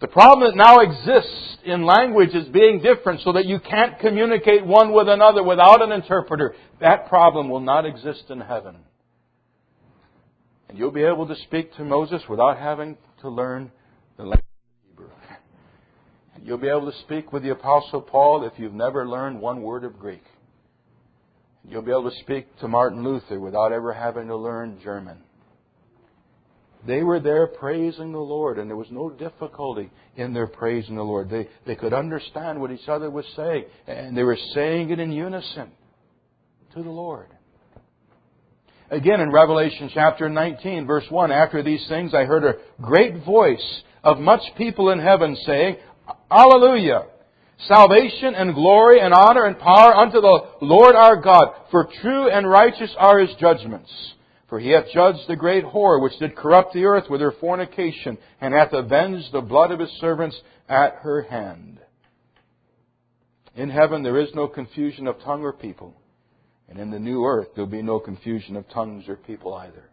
The problem that now exists in language is being different so that you can't communicate one with another without an interpreter. That problem will not exist in heaven. And you'll be able to speak to Moses without having to learn the language of Hebrew. And you'll be able to speak with the Apostle Paul if you've never learned one word of Greek. And you'll be able to speak to Martin Luther without ever having to learn German. They were there praising the Lord, and there was no difficulty in their praising the Lord. They, they could understand what each other was saying, and they were saying it in unison to the Lord. Again, in Revelation chapter nineteen, verse one, after these things I heard a great voice of much people in heaven saying, Alleluia! Salvation and glory and honor and power unto the Lord our God, for true and righteous are His judgments. For He hath judged the great whore, which did corrupt the earth with her fornication, and hath avenged the blood of His servants at her hand. In heaven there is no confusion of tongue or people. And in the new earth there will be no confusion of tongues or people either.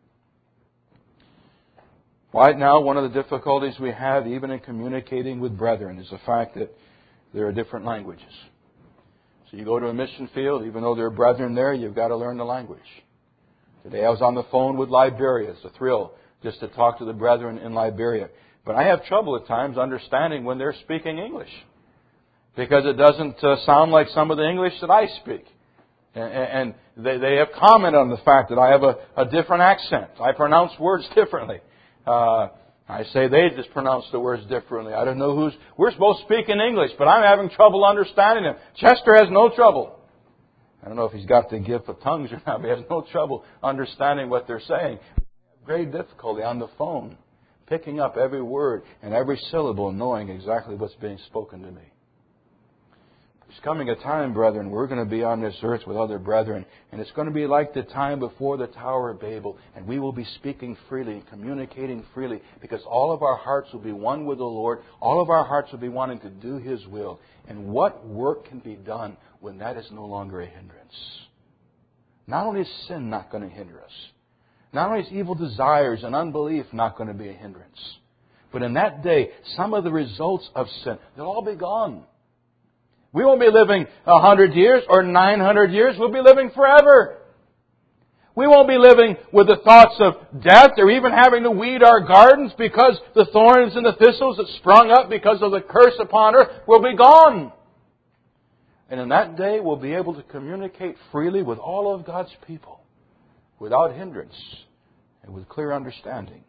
Right now, one of the difficulties we have, even in communicating with brethren, is the fact that there are different languages. So you go to a mission field, even though there are brethren there, you've got to learn the language. Today I was on the phone with Liberia. It's a thrill just to talk to the brethren in Liberia. But I have trouble at times understanding when they're speaking English, because it doesn't uh, sound like some of the English that I speak. And, and they, they have commented on the fact that I have a, a different accent. I pronounce words differently. Uh, I say they just pronounce the words differently. I don't know who's... We're supposed to speak in English, but I'm having trouble understanding them. Chester has no trouble. I don't know if he's got the gift of tongues or not, but he has no trouble understanding what they're saying. I have great difficulty on the phone, picking up every word and every syllable, knowing exactly what's being spoken to me. There's coming a time, brethren, we're going to be on this earth with other brethren, and it's going to be like the time before the Tower of Babel, and we will be speaking freely and communicating freely, because all of our hearts will be one with the Lord. All of our hearts will be wanting to do His will. And what work can be done when that is no longer a hindrance? Not only is sin not going to hinder us, not only is evil desires and unbelief not going to be a hindrance, but in that day, some of the results of sin, they'll all be gone. We won't be living a hundred years or nine hundred years. We'll be living forever. We won't be living with the thoughts of death or even having to weed our gardens, because the thorns and the thistles that sprung up because of the curse upon earth will be gone. And in that day, we'll be able to communicate freely with all of God's people without hindrance and with clear understanding.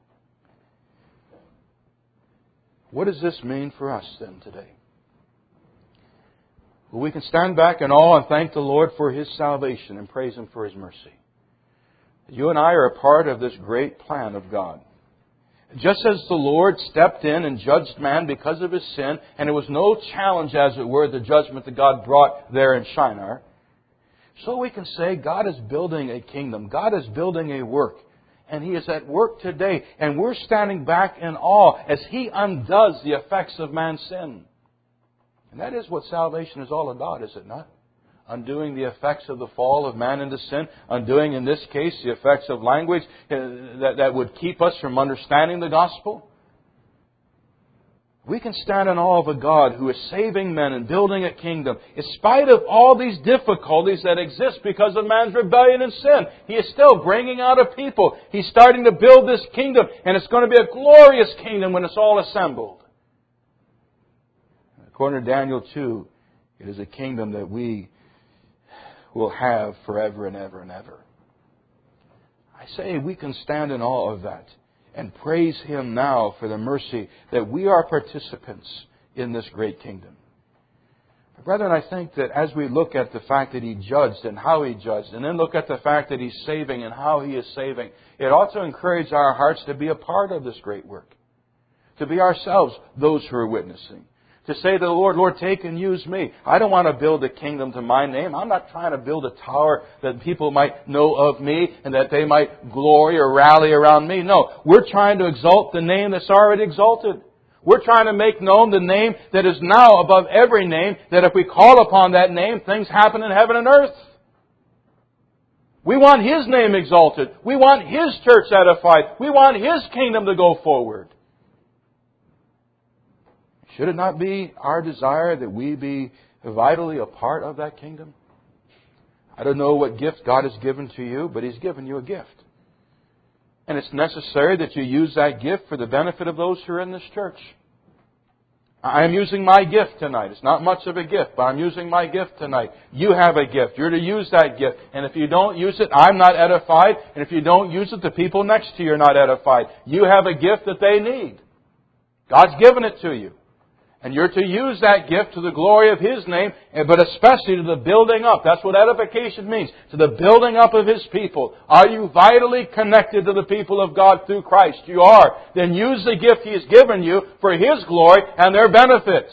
What does this mean for us then today? Well, we can stand back in awe and thank the Lord for His salvation and praise Him for His mercy. You and I are a part of this great plan of God. Just as the Lord stepped in and judged man because of his sin, and it was no challenge, as it were, the judgment that God brought there in Shinar, so we can say God is building a kingdom. God is building a work. And He is at work today. And we're standing back in awe as He undoes the effects of man's sin. And that is what salvation is all about, is it not? Undoing the effects of the fall of man into sin. Undoing, in this case, the effects of language that, that would keep us from understanding the gospel. We can stand in awe of a God who is saving men and building a kingdom. In spite of all these difficulties that exist because of man's rebellion and sin, He is still bringing out a people. He's starting to build this kingdom, and it's going to be a glorious kingdom when it's all assembled. According to Daniel two, it is a kingdom that we will have forever and ever and ever. I say we can stand in awe of that and praise Him now for the mercy that we are participants in this great kingdom. But brethren, I think that as we look at the fact that He judged and how He judged, and then look at the fact that He's saving and how He is saving, it ought to encourage our hearts to be a part of this great work. To be ourselves those who are witnessing. To say to the Lord, Lord, take and use me. I don't want to build a kingdom to my name. I'm not trying to build a tower that people might know of me and that they might glory or rally around me. No, we're trying to exalt the name that's already exalted. We're trying to make known the name that is now above every name, that if we call upon that name, things happen in heaven and earth. We want His name exalted. We want His church edified. We want His kingdom to go forward. Should it not be our desire that we be vitally a part of that kingdom? I don't know what gift God has given to you, but He's given you a gift. And it's necessary that you use that gift for the benefit of those who are in this church. I'm using my gift tonight. It's not much of a gift, but I'm using my gift tonight. You have a gift. You're to use that gift. And if you don't use it, I'm not edified. And if you don't use it, the people next to you are not edified. You have a gift that they need. God's given it to you. And you're to use that gift to the glory of His name, but especially to the building up. That's what edification means. To the building up of His people. Are you vitally connected to the people of God through Christ? You are. Then use the gift He has given you for His glory and their benefits.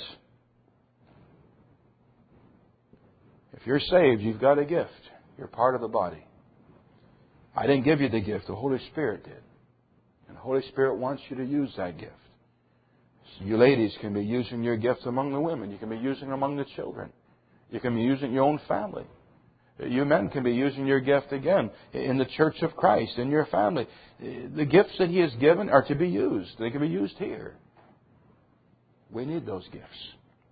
If you're saved, you've got a gift. You're part of the body. I didn't give you the gift. The Holy Spirit did. And the Holy Spirit wants you to use that gift. You ladies can be using your gifts among the women. You can be using it among the children. You can be using your own family. You men can be using your gift again in the church of Christ, in your family. The gifts that He has given are to be used. They can be used here. We need those gifts.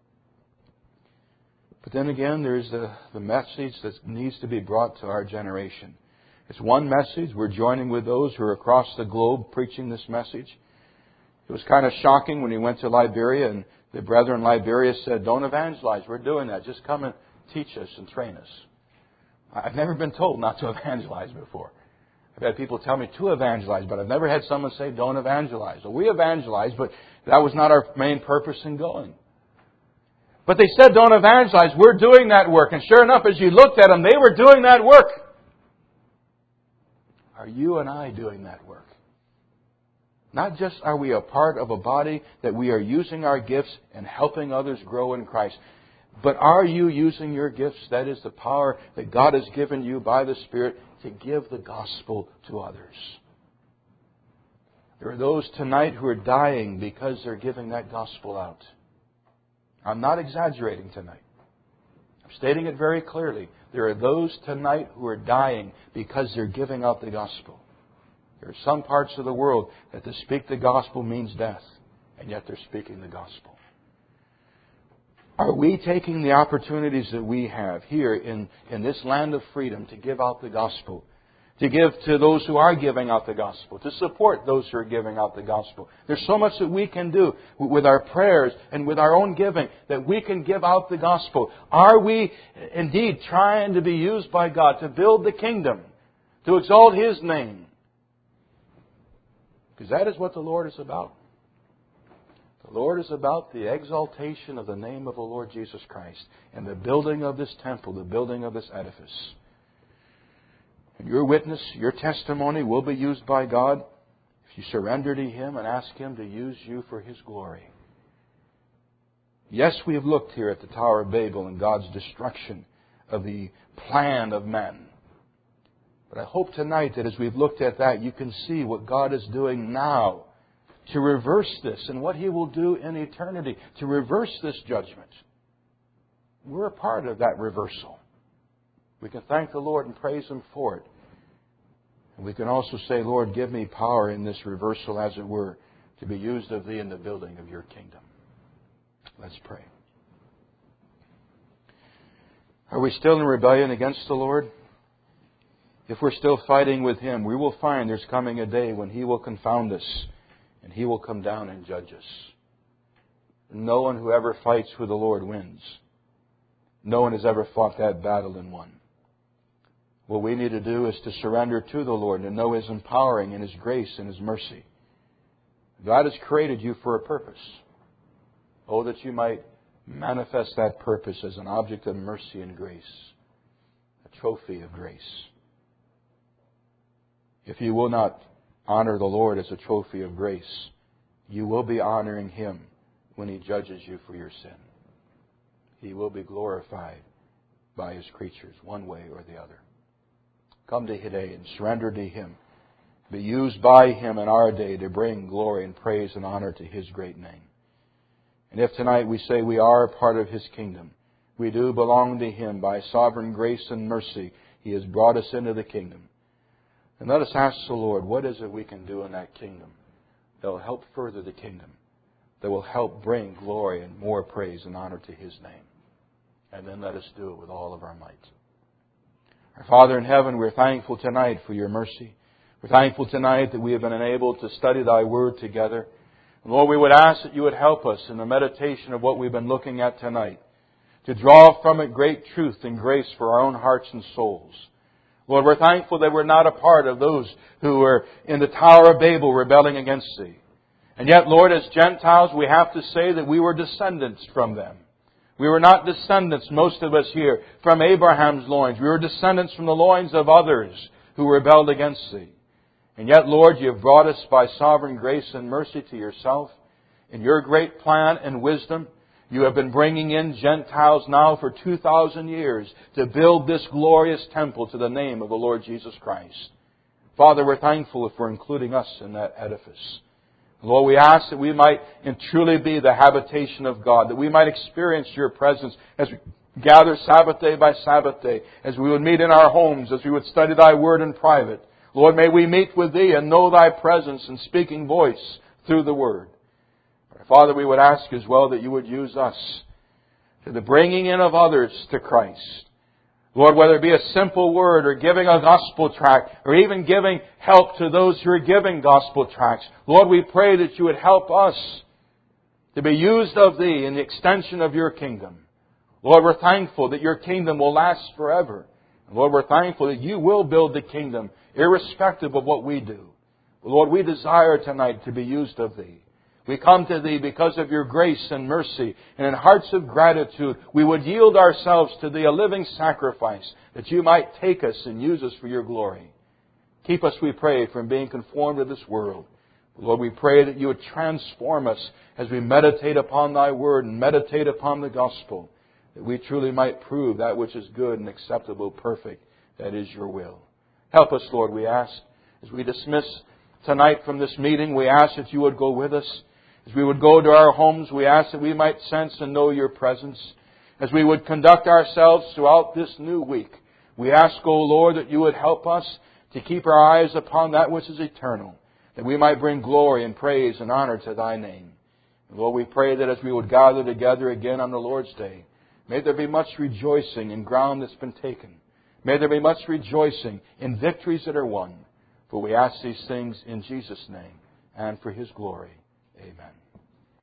But then again, there's the, the message that needs to be brought to our generation. It's one message. We're joining with those who are across the globe preaching this message. It was kind of shocking when he went to Liberia and the brethren in Liberia said, don't evangelize. We're doing that. Just come and teach us and train us. I've never been told not to evangelize before. I've had people tell me to evangelize, but I've never had someone say, don't evangelize. Well, we evangelize, but that was not our main purpose in going. But they said, don't evangelize. We're doing that work. And sure enough, as you looked at them, they were doing that work. Are you and I doing that work? Not just are we a part of a body that we are using our gifts and helping others grow in Christ, but are you using your gifts, that is the power that God has given you by the Spirit, to give the gospel to others? There are those tonight who are dying because they're giving that gospel out. I'm not exaggerating tonight. I'm stating it very clearly. There are those tonight who are dying because they're giving out the gospel. There are some parts of the world that to speak the gospel means death, and yet they're speaking the gospel. Are we taking the opportunities that we have here in, in this land of freedom to give out the gospel? To give to those who are giving out the gospel. To support those who are giving out the gospel. There's so much that we can do with our prayers and with our own giving that we can give out the gospel. Are we indeed trying to be used by God to build the kingdom? To exalt His name? Because that is what the Lord is about. The Lord is about the exaltation of the name of the Lord Jesus Christ and the building of this temple, the building of this edifice. And your witness, your testimony will be used by God if you surrender to Him and ask Him to use you for His glory. Yes, we have looked here at the Tower of Babel and God's destruction of the plan of men. But I hope tonight that as we've looked at that, you can see what God is doing now to reverse this and what He will do in eternity to reverse this judgment. We're a part of that reversal. We can thank the Lord and praise Him for it. And we can also say, Lord, give me power in this reversal, as it were, to be used of Thee in the building of Your kingdom. Let's pray. Are we still in rebellion against the Lord? If we're still fighting with Him, we will find there's coming a day when He will confound us and He will come down and judge us. No one who ever fights with the Lord wins. No one has ever fought that battle and won. What we need to do is to surrender to the Lord and know His empowering and His grace and His mercy. God has created you for a purpose. Oh, that you might manifest that purpose as an object of mercy and grace. A trophy of grace. If you will not honor the Lord as a trophy of grace, you will be honoring Him when He judges you for your sin. He will be glorified by His creatures, one way or the other. Come to today and surrender to Him. Be used by Him in our day to bring glory and praise and honor to His great name. And if tonight we say we are a part of His kingdom, we do belong to Him by sovereign grace and mercy. He has brought us into the kingdom. And let us ask the Lord, what is it we can do in that kingdom that will help further the kingdom, that will help bring glory and more praise and honor to His name. And then let us do it with all of our might. Our Father in heaven, we're thankful tonight for Your mercy. We're thankful tonight that we have been enabled to study Thy Word together. And Lord, we would ask that You would help us in the meditation of what we've been looking at tonight, to draw from it great truth and grace for our own hearts and souls. Lord, we're thankful that we're not a part of those who were in the Tower of Babel rebelling against Thee. And yet, Lord, as Gentiles, we have to say that we were descendants from them. We were not descendants, most of us here, from Abraham's loins. We were descendants from the loins of others who rebelled against Thee. And yet, Lord, You have brought us by sovereign grace and mercy to Yourself. In Your great plan and wisdom, You have been bringing in Gentiles now for two thousand years to build this glorious temple to the name of the Lord Jesus Christ. Father, we're thankful for including us in that edifice. Lord, we ask that we might truly be the habitation of God, that we might experience Your presence as we gather Sabbath day by Sabbath day, as we would meet in our homes, as we would study Thy Word in private. Lord, may we meet with Thee and know Thy presence and speaking voice through the Word. Father, we would ask as well that You would use us to the bringing in of others to Christ. Lord, whether it be a simple word or giving a gospel tract or even giving help to those who are giving gospel tracts. Lord, we pray that You would help us to be used of Thee in the extension of Your kingdom. Lord, we're thankful that Your kingdom will last forever. And Lord, we're thankful that You will build the kingdom irrespective of what we do. Lord, we desire tonight to be used of Thee. We come to Thee because of Your grace and mercy, and in hearts of gratitude, we would yield ourselves to Thee, a living sacrifice, that You might take us and use us for Your glory. Keep us, we pray, from being conformed to this world. Lord, we pray that You would transform us as we meditate upon Thy Word and meditate upon the gospel, that we truly might prove that which is good and acceptable, perfect, that is Your will. Help us, Lord, we ask. As we dismiss tonight from this meeting, we ask that You would go with us. As we would go to our homes, we ask that we might sense and know Your presence. As we would conduct ourselves throughout this new week, we ask, O Lord, that You would help us to keep our eyes upon that which is eternal, that we might bring glory and praise and honor to Thy name. And Lord, we pray that as we would gather together again on the Lord's Day, may there be much rejoicing in ground that's been taken. May there be much rejoicing in victories that are won. For we ask these things in Jesus' name and for His glory. Amen.